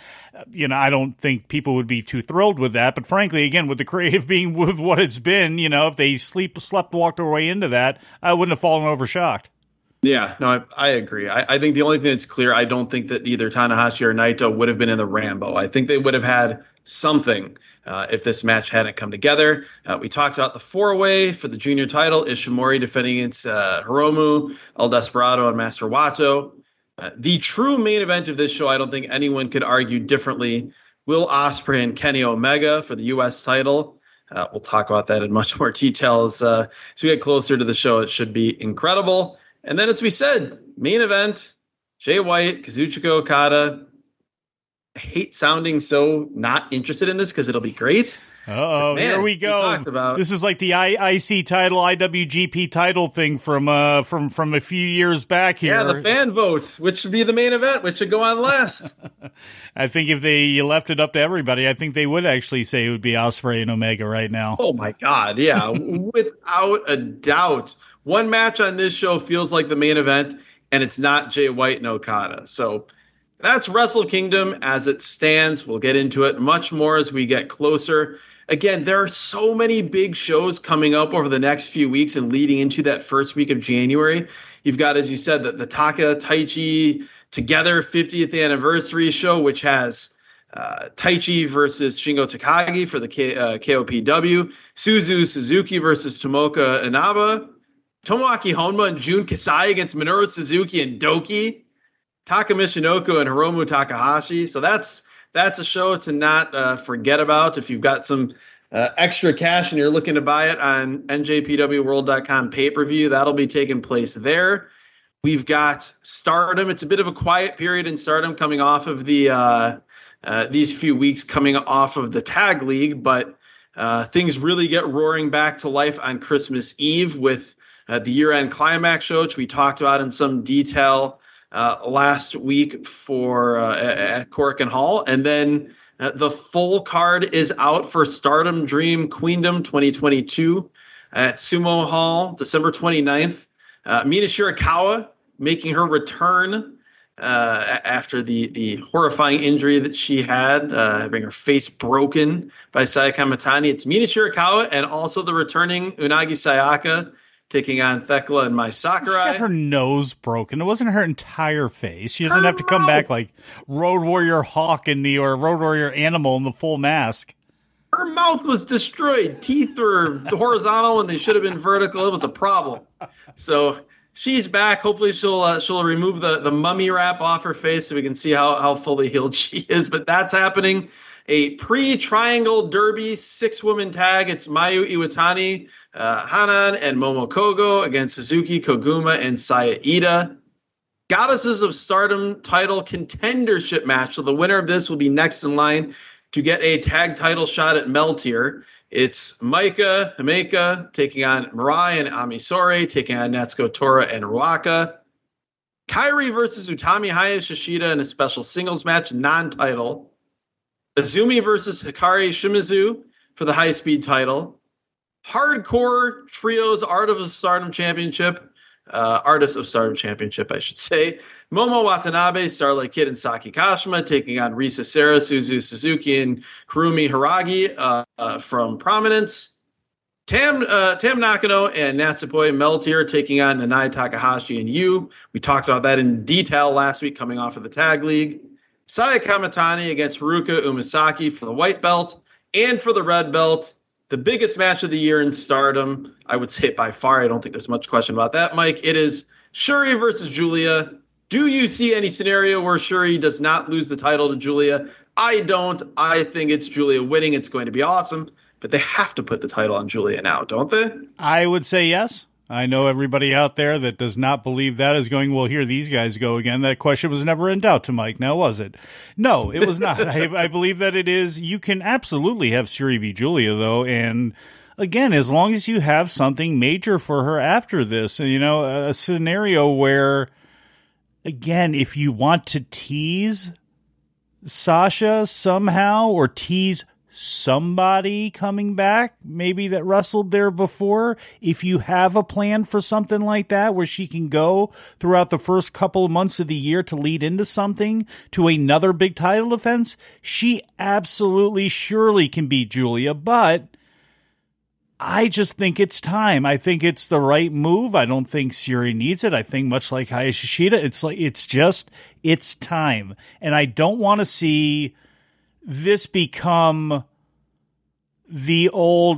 I don't think people would be too thrilled with that. But frankly, again, with the creative being with what it's been, if they walked their way into that, I wouldn't have fallen over shocked.
Yeah, no, I agree. I think the only thing that's clear, I don't think that either Tanahashi or Naito would have been in the Rambo. I think they would have had something if this match hadn't come together. We talked about the 4-way for the junior title, Ishimori defending against Hiromu, El Desperado, and Master Wato. The true main event of this show, I don't think anyone could argue differently, Will Ospreay and Kenny Omega for the U.S. title. We'll talk about that in much more detail as we get closer to the show. It should be incredible. And then, as we said, main event, Jay White, Kazuchika Okada. I hate sounding so not interested in this because it'll be great.
Uh-oh, here we go. This is like the IC title, IWGP title thing from a few years back here.
Yeah, the fan vote, which should be the main event, which should go on last.
I think if they left it up to everybody, I think they would actually say it would be Ospreay and Omega right now.
Oh, my God, yeah, without a doubt. One match on this show feels like the main event, and it's not Jay White and Okada. So that's Wrestle Kingdom as it stands. We'll get into it much more as we get closer. Again, there are so many big shows coming up over the next few weeks and leading into that first week of January. You've got, as you said, the Taka Taichi Together 50th anniversary show, which has Taichi versus Shingo Takagi for the KOPW, Suzu Suzuki versus Tomoka Inaba, Tomoaki Honma and Jun Kasai against Minoru Suzuki and Doki, Taka Michinoku and Hiromu Takahashi. So that's a show to not forget about. If you've got some extra cash and you're looking to buy it on NJPWWorld.com pay-per-view, that'll be taking place there. We've got Stardom. It's a bit of a quiet period in Stardom coming off of these few weeks coming off of the Tag League, but things really get roaring back to life on Christmas Eve with the year-end climax show, which we talked about in some detail last week at Korakuen Hall. And then the full card is out for Stardom Dream Queendom 2022 at Sumo Hall, December 29th. Mina Shirakawa making her return after the horrifying injury that she had, having her face broken by Saya Kamitani. It's Mina Shirakawa and also the returning Unagi Sayaka taking on Thekla and Mai Sakurai.
She got her nose broken. It wasn't her entire face. She doesn't have to come back like Road Warrior Hawk or Road Warrior Animal in the full mask.
Her mouth was destroyed. Teeth were horizontal when they should have been vertical. It was a problem. So she's back. Hopefully she'll remove the mummy wrap off her face so we can see how fully healed she is. But that's happening. A pre-Triangle Derby 6-woman tag. It's Mayu Iwatani, Hanan, and Momo Kogo against Suzuki, Koguma, and Saya Ida. Goddesses of Stardom title contendership match. So the winner of this will be next in line to get a tag title shot at Meltier. It's Maika Himeka taking on Mirai and Amisore, taking on Natsuko Tora and Ruaka. Kairi versus Utami Hayashishida in a special singles match, non-title. Azumi versus Hikari Shimizu for the high-speed title. Hardcore Trios Art of Stardom Championship. Artist of Stardom Championship, I should say. Momo Watanabe, Starlight Kid, and Saki Kashima taking on Risa Sera, Suzu Suzuki, and Kurumi Hiragi from Prominence. Tam Nakano and Natsupoi Meltier taking on Nanai Takahashi and Yu. We talked about that in detail last week coming off of the Tag League. Saya Kamitani against Haruka Umasaki for the white belt and for the red belt. The biggest match of the year in Stardom, I would say by far. I don't think there's much question about that, Mike. It is Shuri versus Julia. Do you see any scenario where Shuri does not lose the title to Julia? I don't. I think it's Julia winning. It's going to be awesome. But they have to put the title on Julia now, don't they?
I would say yes. I know everybody out there that does not believe that is going, well, here these guys go again. That question was never in doubt to Mike. Now, was it? No, it was not. I believe that it is. You can absolutely have Shuri v. Julia, though. And again, as long as you have something major for her after this, you know, a scenario where, again, if you want to tease Sasha somehow or tease somebody coming back, maybe that wrestled there before, if you have a plan for something like that where she can go throughout the first couple of months of the year to lead into something, to another big title defense, she absolutely surely can beat Julia. But I just think it's time. I think it's the right move. I don't think Shuri needs it. I think much like Hayashishita, it's time. And I don't want to see this become the old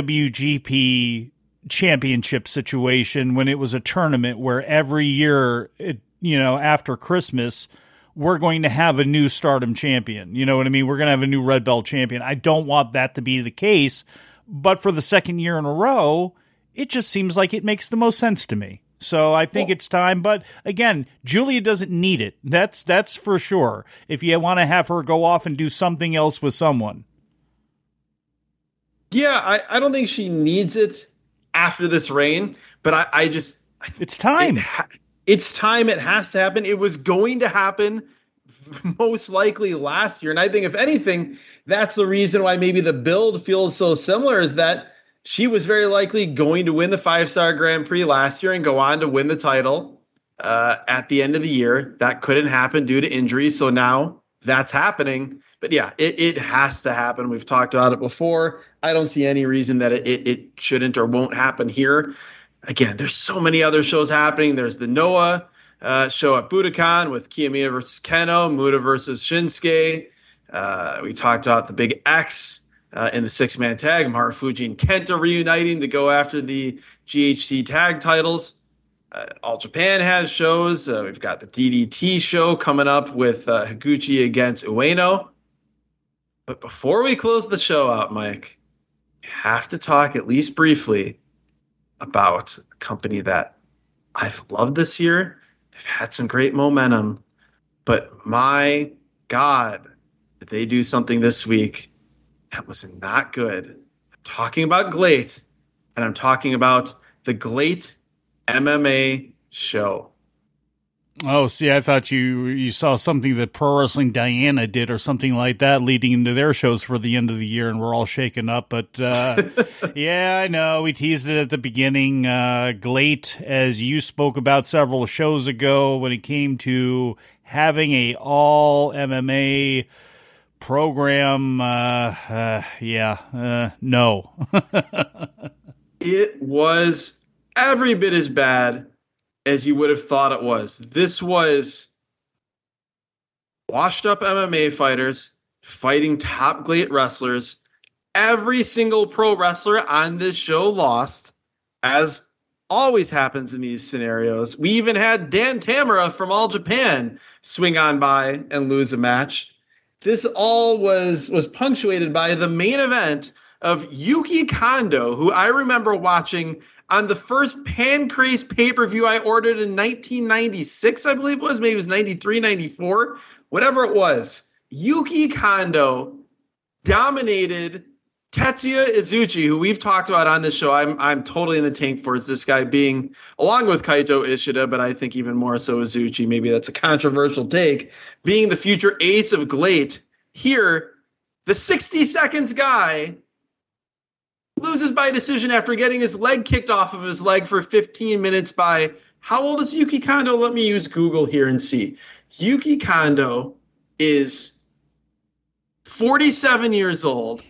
IWGP championship situation when it was a tournament where every year, after Christmas, we're going to have a new Stardom champion. You know what I mean? We're going to have a new red belt champion. I don't want that to be the case, but for the second year in a row, it just seems like it makes the most sense to me. So I think it's time. But again, Julia doesn't need it. That's for sure. If you want to have her go off and do something else with someone.
Yeah, I don't think she needs it after this reign, but
it's time.
It's time. It has to happen. It was going to happen most likely last year. And I think if anything, that's the reason why maybe the build feels so similar, is that she was very likely going to win the 5-Star Grand Prix last year and go on to win the title at the end of the year. That couldn't happen due to injury. So now that's happening. But yeah, it has to happen. We've talked about it before. I don't see any reason that it shouldn't or won't happen here. Again, there's so many other shows happening. There's the Noah show at Budokan with Kiyomiya versus Keno, Muta versus Shinsuke. We talked about the Big X in the 6-man tag, Marufuji and Kenta reuniting to go after the GHC tag titles. All Japan has shows. We've got the DDT show coming up with Higuchi against Ueno. But before we close the show out, Mike, we have to talk at least briefly about a company that I've loved this year. They've had some great momentum, but my God, did they do something this week that was not good. I'm talking about GLEAT, and I'm talking about the GLEAT MMA show.
Oh, see, I thought you saw something that Pro Wrestling Diana did or something like that leading into their shows for the end of the year, and we're all shaken up. But, yeah, I know. We teased it at the beginning. GLEAT, as you spoke about several shows ago, when it came to having a all MMA program, no.
It was every bit as bad as you would have thought it was. This was washed up MMA fighters fighting top GLEAT wrestlers. Every single pro wrestler on this show lost, as always happens in these scenarios. We even had Dan Tamura from All Japan swing on by and lose a match. This all was punctuated by the main event of Yuki Kondo, who I remember watching on the first Pancrase pay-per-view I ordered in 1996, I believe it was. Maybe it was 93, 94, whatever it was. Yuki Kondo dominated Tetsuya Izuchi, who we've talked about on this show. I'm totally in the tank for this guy being, along with Kaito Ishida, but I think even more so Izuchi, maybe that's a controversial take, being the future ace of GLEAT. Here, the 60 seconds guy loses by decision after getting his leg kicked off of his leg for 15 minutes by How old is Yuki Kondo? Let me use Google here and see. Yuki Kondo is 47 years old.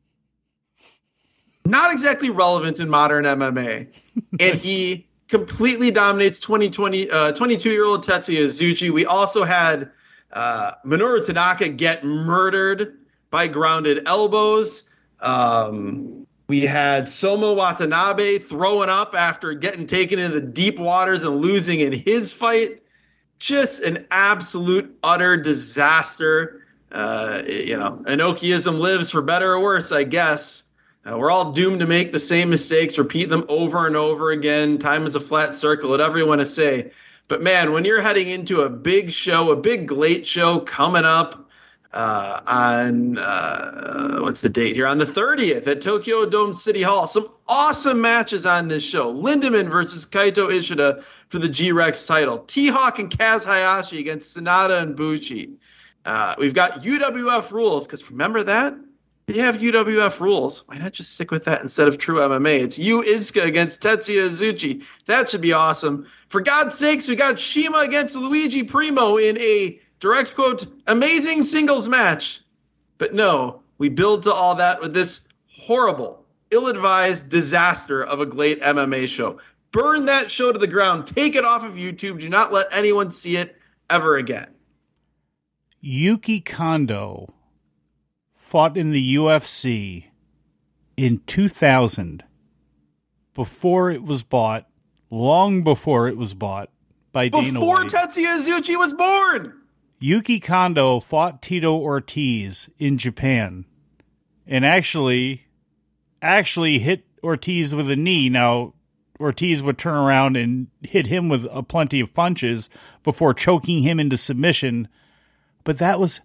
Not exactly relevant in modern MMA. And he completely dominates 22-year-old Tetsuya Azuchi. We also had Minoru Tanaka get murdered by grounded elbows. We had Soma Watanabe throwing up after getting taken into the deep waters and losing in his fight. Just an absolute, utter disaster. Inokiism lives for better or worse, I guess. We're all doomed to make the same mistakes, repeat them over and over again. Time is a flat circle, whatever you want to say. But man, when you're heading into a big show, a big GLEAT show coming up on what's the date here? On the 30th at Tokyo Dome City Hall. Some awesome matches on this show. Lindemann versus Kaito Ishida for the G-Rex title. T-Hawk and Kaz Hayashi against Sanada and Bushi. We've got UWF rules, because remember that? They have UWF rules. Why not just stick with that instead of true MMA? It's Yu Iizuka against Tetsuya Azuchi. That should be awesome. For God's sakes, we got Shima against Luigi Primo in a direct quote, amazing singles match. But no, we build to all that with this horrible, ill-advised disaster of a GLEAT MMA show. Burn that show to the ground. Take it off of YouTube. Do not let anyone see it ever again.
Yuki Kondo fought in the UFC in 2000 before it was bought, long before it was bought by Dana
Before
White.
Tetsuya Azuchi was born!
Yuki Kondo fought Tito Ortiz in Japan and actually hit Ortiz with a knee. Now, Ortiz would turn around and hit him with plenty of punches before choking him into submission. But that was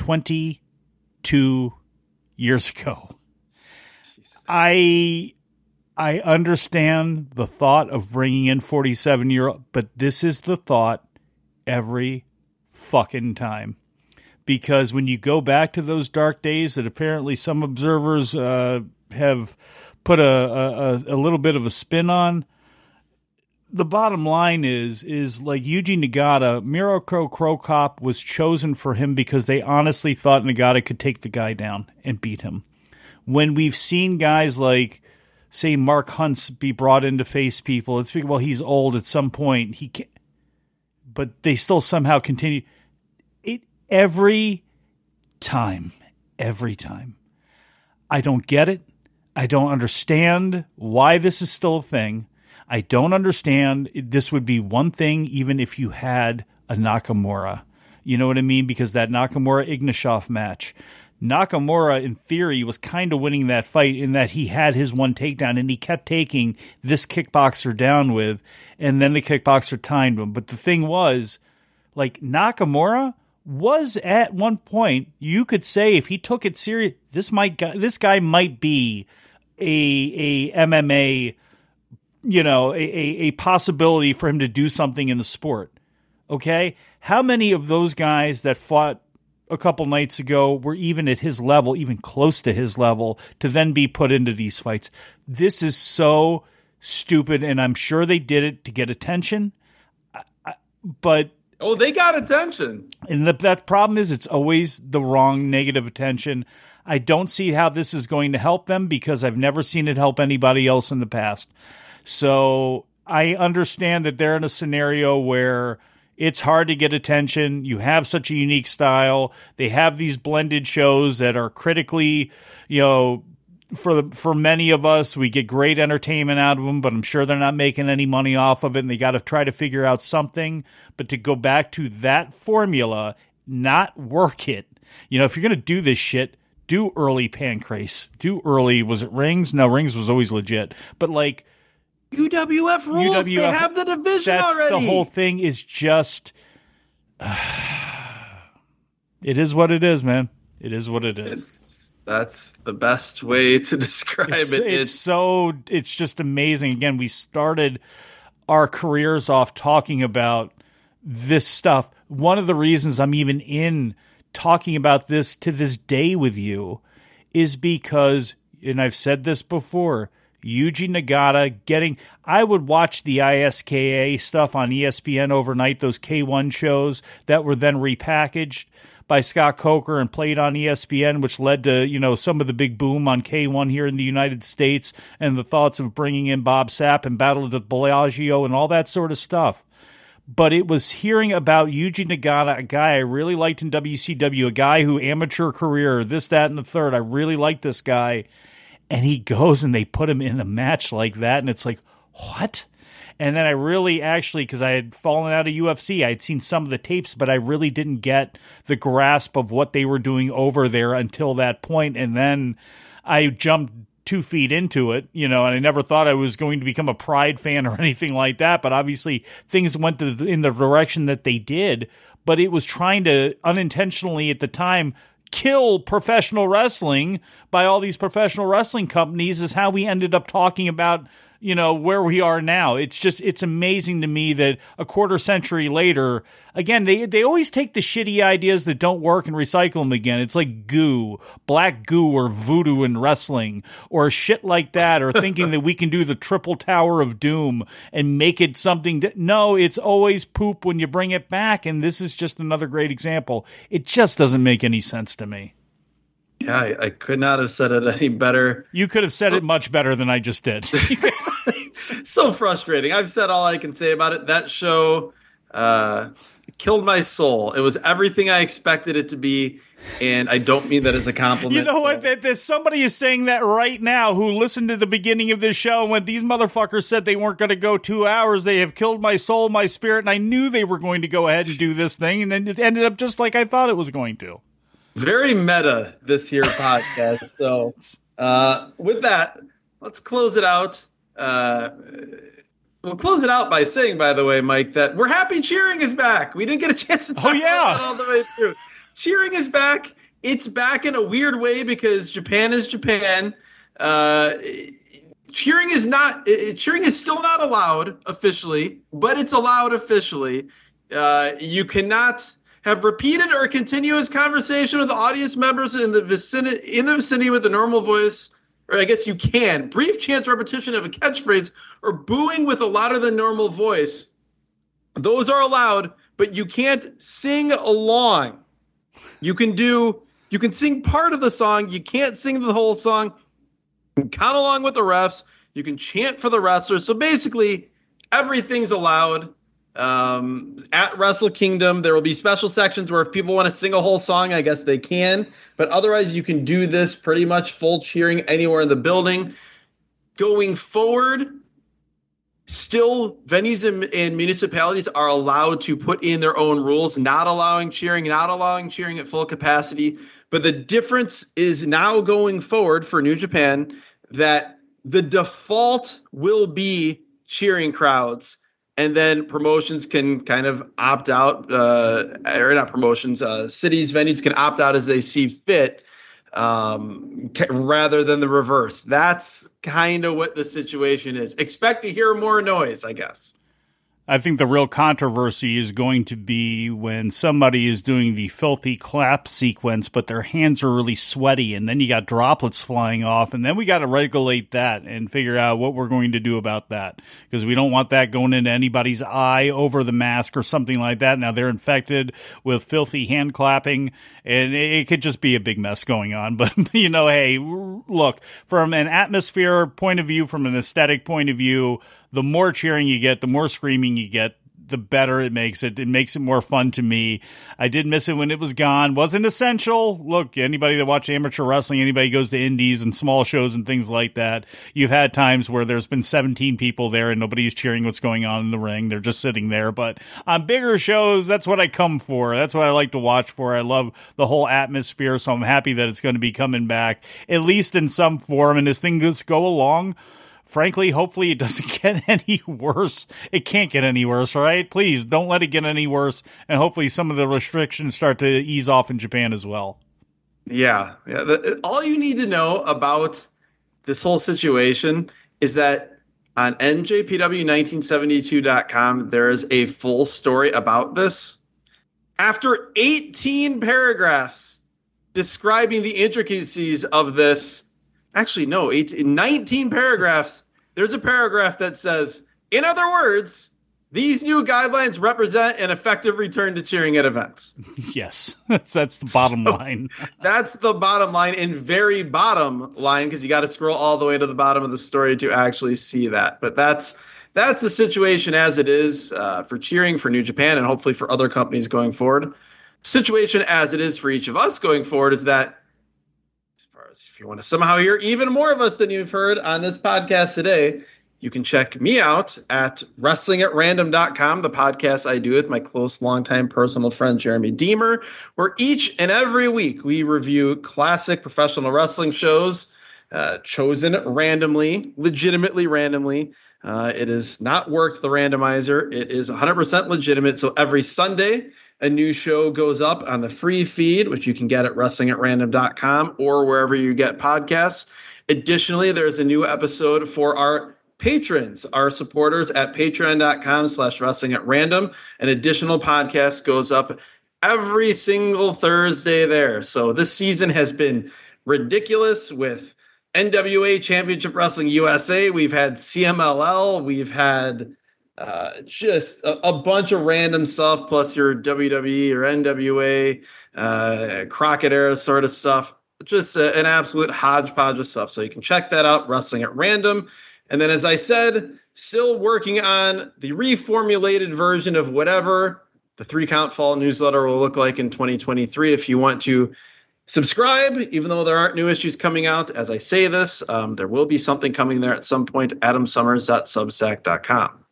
22 years ago. I understand the thought of bringing in 47-year-old, but this is the thought every fucking time. Because when you go back to those dark days that apparently some observers have put a little bit of a spin on, the bottom line is like Yuji Nagata, Mirko Cro Cop was chosen for him because they honestly thought Nagata could take the guy down and beat him. When we've seen guys like, say, Mark Hunt's be brought in to face people, it's because, well, he's old at some point. He can't, but they still somehow continue. It every time. I don't get it. I don't understand why this is still a thing. I don't understand. This would be one thing even if you had a Nakamura. You know what I mean? Because that Nakamura-Ignashov match, Nakamura, in theory, was kind of winning that fight in that he had his one takedown and he kept taking this kickboxer down with, and then the kickboxer timed him. But the thing was, like, Nakamura was at one point, you could say if he took it serious, this guy might be a MMA, a possibility for him to do something in the sport. Okay? How many of those guys that fought a couple nights ago were even at his level, even close to his level, to then be put into these fights? This is so stupid, and I'm sure they did it to get attention. But
oh, they got attention.
And that problem is it's always the wrong negative attention. I don't see how this is going to help them because I've never seen it help anybody else in the past. So I understand that they're in a scenario where it's hard to get attention. You have such a unique style. They have these blended shows that are critically, for many of us, we get great entertainment out of them, but I'm sure they're not making any money off of it, and they got to try to figure out something. But to go back to that formula, not work it. If you're going to do this shit, do early Pancrase. Do early, was it Rings? No, Rings was always legit. But like,
UWF rules, they have the division already.
The whole thing is just, it is what it is, man. It is what it is.
That's the best way to describe it.
It's just amazing. Again, we started our careers off talking about this stuff. One of the reasons I'm even in talking about this to this day with you is because, and I've said this before, Yuji Nagata I would watch the ISKA stuff on ESPN overnight, those K1 shows that were then repackaged by Scott Coker and played on ESPN, which led to, some of the big boom on K1 here in the United States and the thoughts of bringing in Bob Sapp and Battle of the Bellagio and all that sort of stuff. But it was hearing about Yuji Nagata, a guy I really liked in WCW, a guy who amateur career, this, that, and the third. I really like this guy. And he goes and they put him in a match like that. And it's like, what? And then I really because I had fallen out of UFC, I'd seen some of the tapes, but I really didn't get the grasp of what they were doing over there until that point. And then I jumped 2 feet into it, and I never thought I was going to become a Pride fan or anything like that. But obviously things went in the direction that they did. But it was trying to unintentionally at the time kill professional wrestling by all these professional wrestling companies is how we ended up talking about where we are now. It's amazing to me that a quarter century later, again, they always take the shitty ideas that don't work and recycle them again. It's like goo, black goo or voodoo in wrestling or shit like that, or thinking that we can do the triple tower of doom and make it something no, it's always poop when you bring it back. And this is just another great example. It just doesn't make any sense to me.
Yeah, I could not have said it any better.
You could have said it much better than I just did.
So frustrating. I've said all I can say about it. That show killed my soul. It was everything I expected it to be, and I don't mean that as a compliment.
You know what? There's somebody is saying that right now who listened to the beginning of this show when these motherfuckers said they weren't going to go 2 hours. They have killed my soul, my spirit, and I knew they were going to go ahead and do this thing, and then it ended up just like I thought it was going to.
Very meta this here podcast. So with that, let's close it out. We'll close it out by saying, by the way, Mike, that we're happy cheering is back. We didn't get a chance to talk about that all the way through. Cheering is back. It's back in a weird way because Japan is Japan. Cheering is still not allowed officially, but it's allowed officially. You cannot have repeated or continuous conversation with audience members in the vicinity with a normal voice, or I guess you can. Brief chance repetition of a catchphrase or booing with a louder than normal voice. Those are allowed, but you can't sing along. You can sing part of the song. You can't sing the whole song. You can count along with the refs. You can chant for the wrestlers. So basically, everything's allowed. At Wrestle Kingdom, there will be special sections where if people want to sing a whole song, I guess they can. But otherwise, you can do this pretty much full cheering anywhere in the building. Going forward, still, venues and municipalities are allowed to put in their own rules, not allowing cheering at full capacity. But the difference is now going forward for New Japan that the default will be cheering crowds. And then promotions can kind of opt out, or not promotions, cities, venues can opt out as they see fit, rather than the reverse. That's kind of what the situation is. Expect to hear more noise, I guess.
I think the real controversy is going to be when somebody is doing the filthy clap sequence, but their hands are really sweaty, and then you got droplets flying off, and then we got to regulate that and figure out what we're going to do about that, because we don't want that going into anybody's eye over the mask or something like that. Now they're infected with filthy hand clapping, and it could just be a big mess going on. But, hey, look, from an atmosphere point of view, from an aesthetic point of view, the more cheering you get, the more screaming you get, the better it makes it. It makes it more fun to me. I did miss it when it was gone. Wasn't essential. Look, anybody that watches amateur wrestling, anybody goes to indies and small shows and things like that, you've had times where there's been 17 people there and nobody's cheering what's going on in the ring. They're just sitting there. But on bigger shows, that's what I come for. That's what I like to watch for. I love the whole atmosphere, so I'm happy that it's going to be coming back, at least in some form. And as things go along, frankly, hopefully it doesn't get any worse. It can't get any worse, right? Please don't let it get any worse. And hopefully some of the restrictions start to ease off in Japan as well.
Yeah. All you need to know about this whole situation is that on NJPW1972.com, there is a full story about this. After 18 paragraphs describing the intricacies of this, actually, no, 19 paragraphs. There's a paragraph that says, in other words, these new guidelines represent an effective return to cheering at events.
Yes, that's the bottom line.
That's the bottom line, and very bottom line, because you got to scroll all the way to the bottom of the story to actually see that. But that's the situation as it is for cheering for New Japan and hopefully for other companies going forward. Situation as it is for each of us going forward is that, as far as if you want to somehow hear even more of us than you've heard on this podcast today, you can check me out at wrestlingatrandom.com, the podcast I do with my close, longtime personal friend, Jeremy Deemer, where each and every week we review classic professional wrestling shows chosen randomly, legitimately randomly. It is not worked, the randomizer. It is 100% legitimate. So every Sunday, a new show goes up on the free feed, which you can get at wrestlingatrandom.com or wherever you get podcasts. Additionally, there's a new episode for our patrons, our supporters at patreon.com/wrestlingatrandom. An additional podcast goes up every single Thursday there. So this season has been ridiculous with NWA Championship Wrestling USA. We've had CMLL. We've had just a bunch of random stuff, plus your WWE or NWA, Crockett era sort of stuff. Just an absolute hodgepodge of stuff. So you can check that out, Wrestling at Random. And then, as I said, still working on the reformulated version of whatever the 3 Count Fall newsletter will look like in 2023. If you want to subscribe, even though there aren't new issues coming out, as I say this, there will be something coming there at some point, adamsummers.substack.com.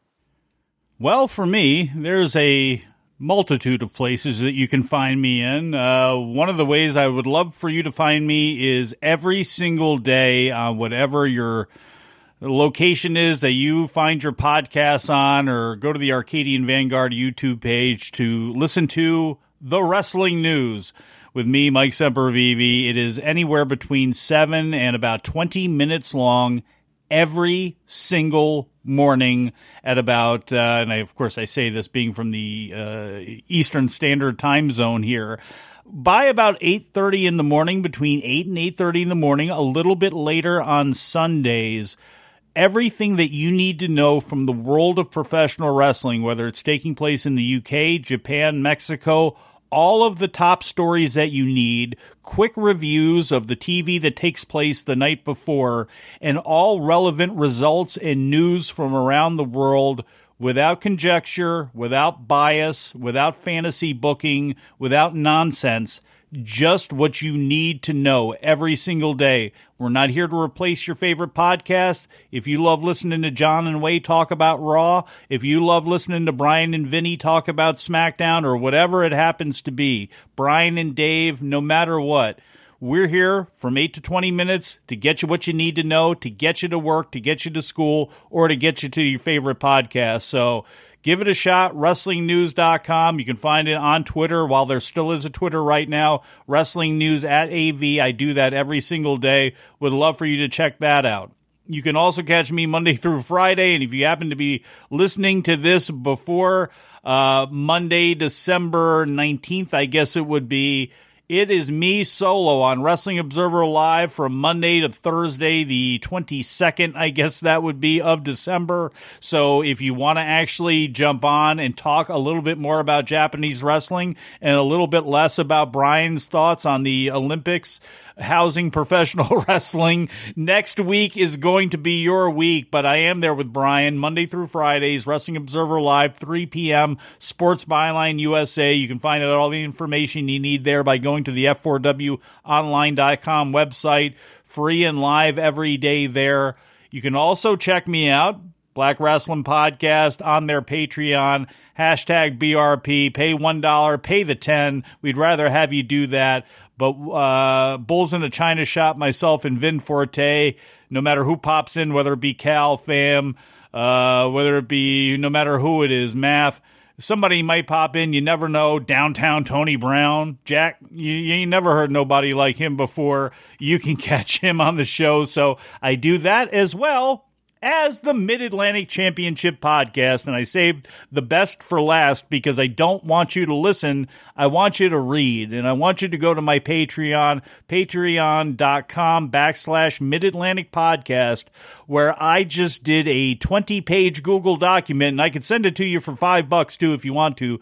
Well, for me, there's a multitude of places that you can find me in. One of the ways I would love for you to find me is every single day on whatever your location is that you find your podcasts on, or go to the Arcadian Vanguard YouTube page to listen to The Wrestling News with me, Mike Sempervive. It is anywhere between 7 and about 20 minutes long every single morning at about, and of course I say this being from the Eastern Standard Time Zone here, by about 8:30 in the morning, between 8 and 8:30 in the morning, a little bit later on Sundays. Everything that you need to know from the world of professional wrestling, whether it's taking place in the UK, Japan, Mexico, all of the top stories that you need, quick reviews of the TV that takes place the night before, and all relevant results and news from around the world without conjecture, without bias, without fantasy booking, without nonsense. Just what you need to know every single day. We're not here to replace your favorite podcast. If you love listening to John and Wai talk about Raw, if you love listening to Brian and Vinny talk about SmackDown, or whatever it happens to be, Brian and Dave, no matter what, we're here from 8 to 20 minutes to get you what you need to know, to get you to work, to get you to school, or to get you to your favorite podcast. So give it a shot, WrestlingNews.com. You can find it on Twitter, while there still is a Twitter right now, Wrestling News at AV. I do that every single day. Would love for you to check that out. You can also catch me Monday through Friday, and if you happen to be listening to this before Monday, December 19th, I guess it would be, it is me solo on Wrestling Observer Live from Monday to Thursday, the 22nd, I guess that would be, of December. So if you want to actually jump on and talk a little bit more about Japanese wrestling and a little bit less about Brian's thoughts on the Olympics housing professional wrestling, next week is going to be your week. But I am there with Brian Monday through Fridays, Wrestling Observer Live, 3 p.m., Sports Byline USA. You can find out all the information you need there by going to the F4WOnline.com website. Free and live every day there. You can also check me out, Black Wrestling Podcast, on their Patreon, hashtag BRP, pay $1, pay the 10. We'd rather have you do that. But Bulls in a China Shop, myself and Vin Forte, no matter who pops in, whether it be Cal, Fam, whether it be no matter who it is, Math, somebody might pop in, you never know. Downtown Tony Brown, Jack, you ain't never heard nobody like him before. You can catch him on the show. So I do that as well as the Mid-Atlantic Championship Podcast. And I saved the best for last because I don't want you to listen. I want you to read. And I want you to go to my Patreon, patreon.com/Mid-Atlantic Podcast, where I just did a 20-page Google document, and I could send it to you for $5 too if you want to,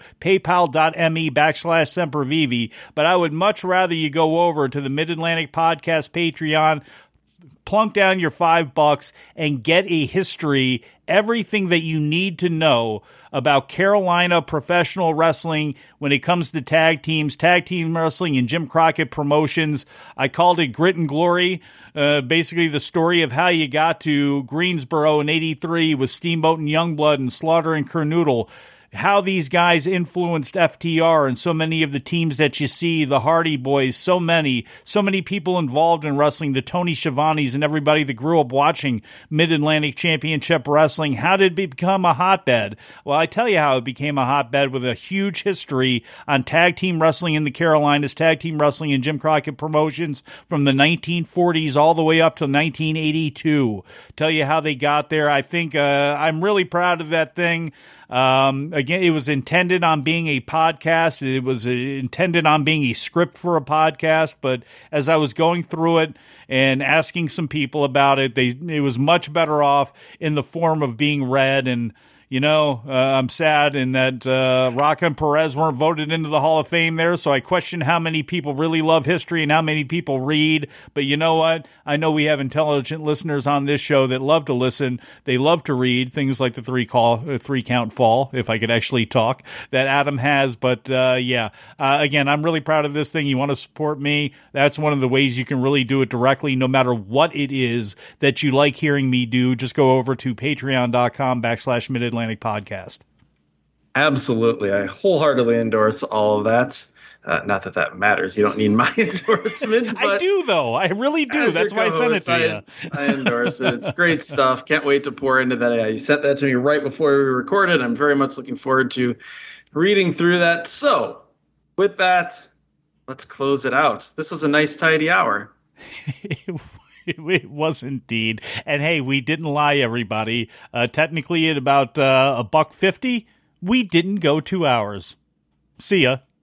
paypal.me/Sempervivi. But I would much rather you go over to the Mid-Atlantic Podcast Patreon, plunk down your $5 and get a history, everything that you need to know about Carolina professional wrestling when it comes to tag team wrestling, and Jim Crockett Promotions. I called it Grit and Glory, basically the story of how you got to Greensboro in '83 with Steamboat and Youngblood and Slaughter and Kernodle. How these guys influenced FTR and so many of the teams that you see, the Hardy Boys, so many people involved in wrestling, the Tony Schiavones and everybody that grew up watching Mid-Atlantic Championship Wrestling. How did it become a hotbed? Well, I tell you how it became a hotbed, with a huge history on tag team wrestling in the Carolinas, tag team wrestling in Jim Crockett Promotions from the 1940s all the way up to 1982. Tell you how they got there. I think I'm really proud of that thing. Again, it was intended on being a podcast. It was intended on being a script for a podcast. But as I was going through it and asking some people about it, it was much better off in the form of being read. And I'm sad in that Rocca and Perez weren't voted into the Hall of Fame there, so I question how many people really love history and how many people read. But you know what? I know we have intelligent listeners on this show that love to listen. They love to read things like the three count fall, if I could actually talk, that Adam has. But again, I'm really proud of this thing. You want to support me? That's one of the ways you can really do it directly, no matter what it is that you like hearing me do. Just go over to patreon.com/Mid-Atlantic Podcast.
Absolutely. I wholeheartedly endorse all of that. Not that that matters. You don't need my endorsement. But
I do, though. I really do. That's why I sent it to you.
I endorse it. It's great stuff. Can't wait to pour into that. You sent that to me right before we recorded. I'm very much looking forward to reading through that. So, with that, let's close it out. This was a nice, tidy hour.
It was indeed. And hey, we didn't lie, everybody. Technically, at about $1.50, we didn't go 2 hours. See ya.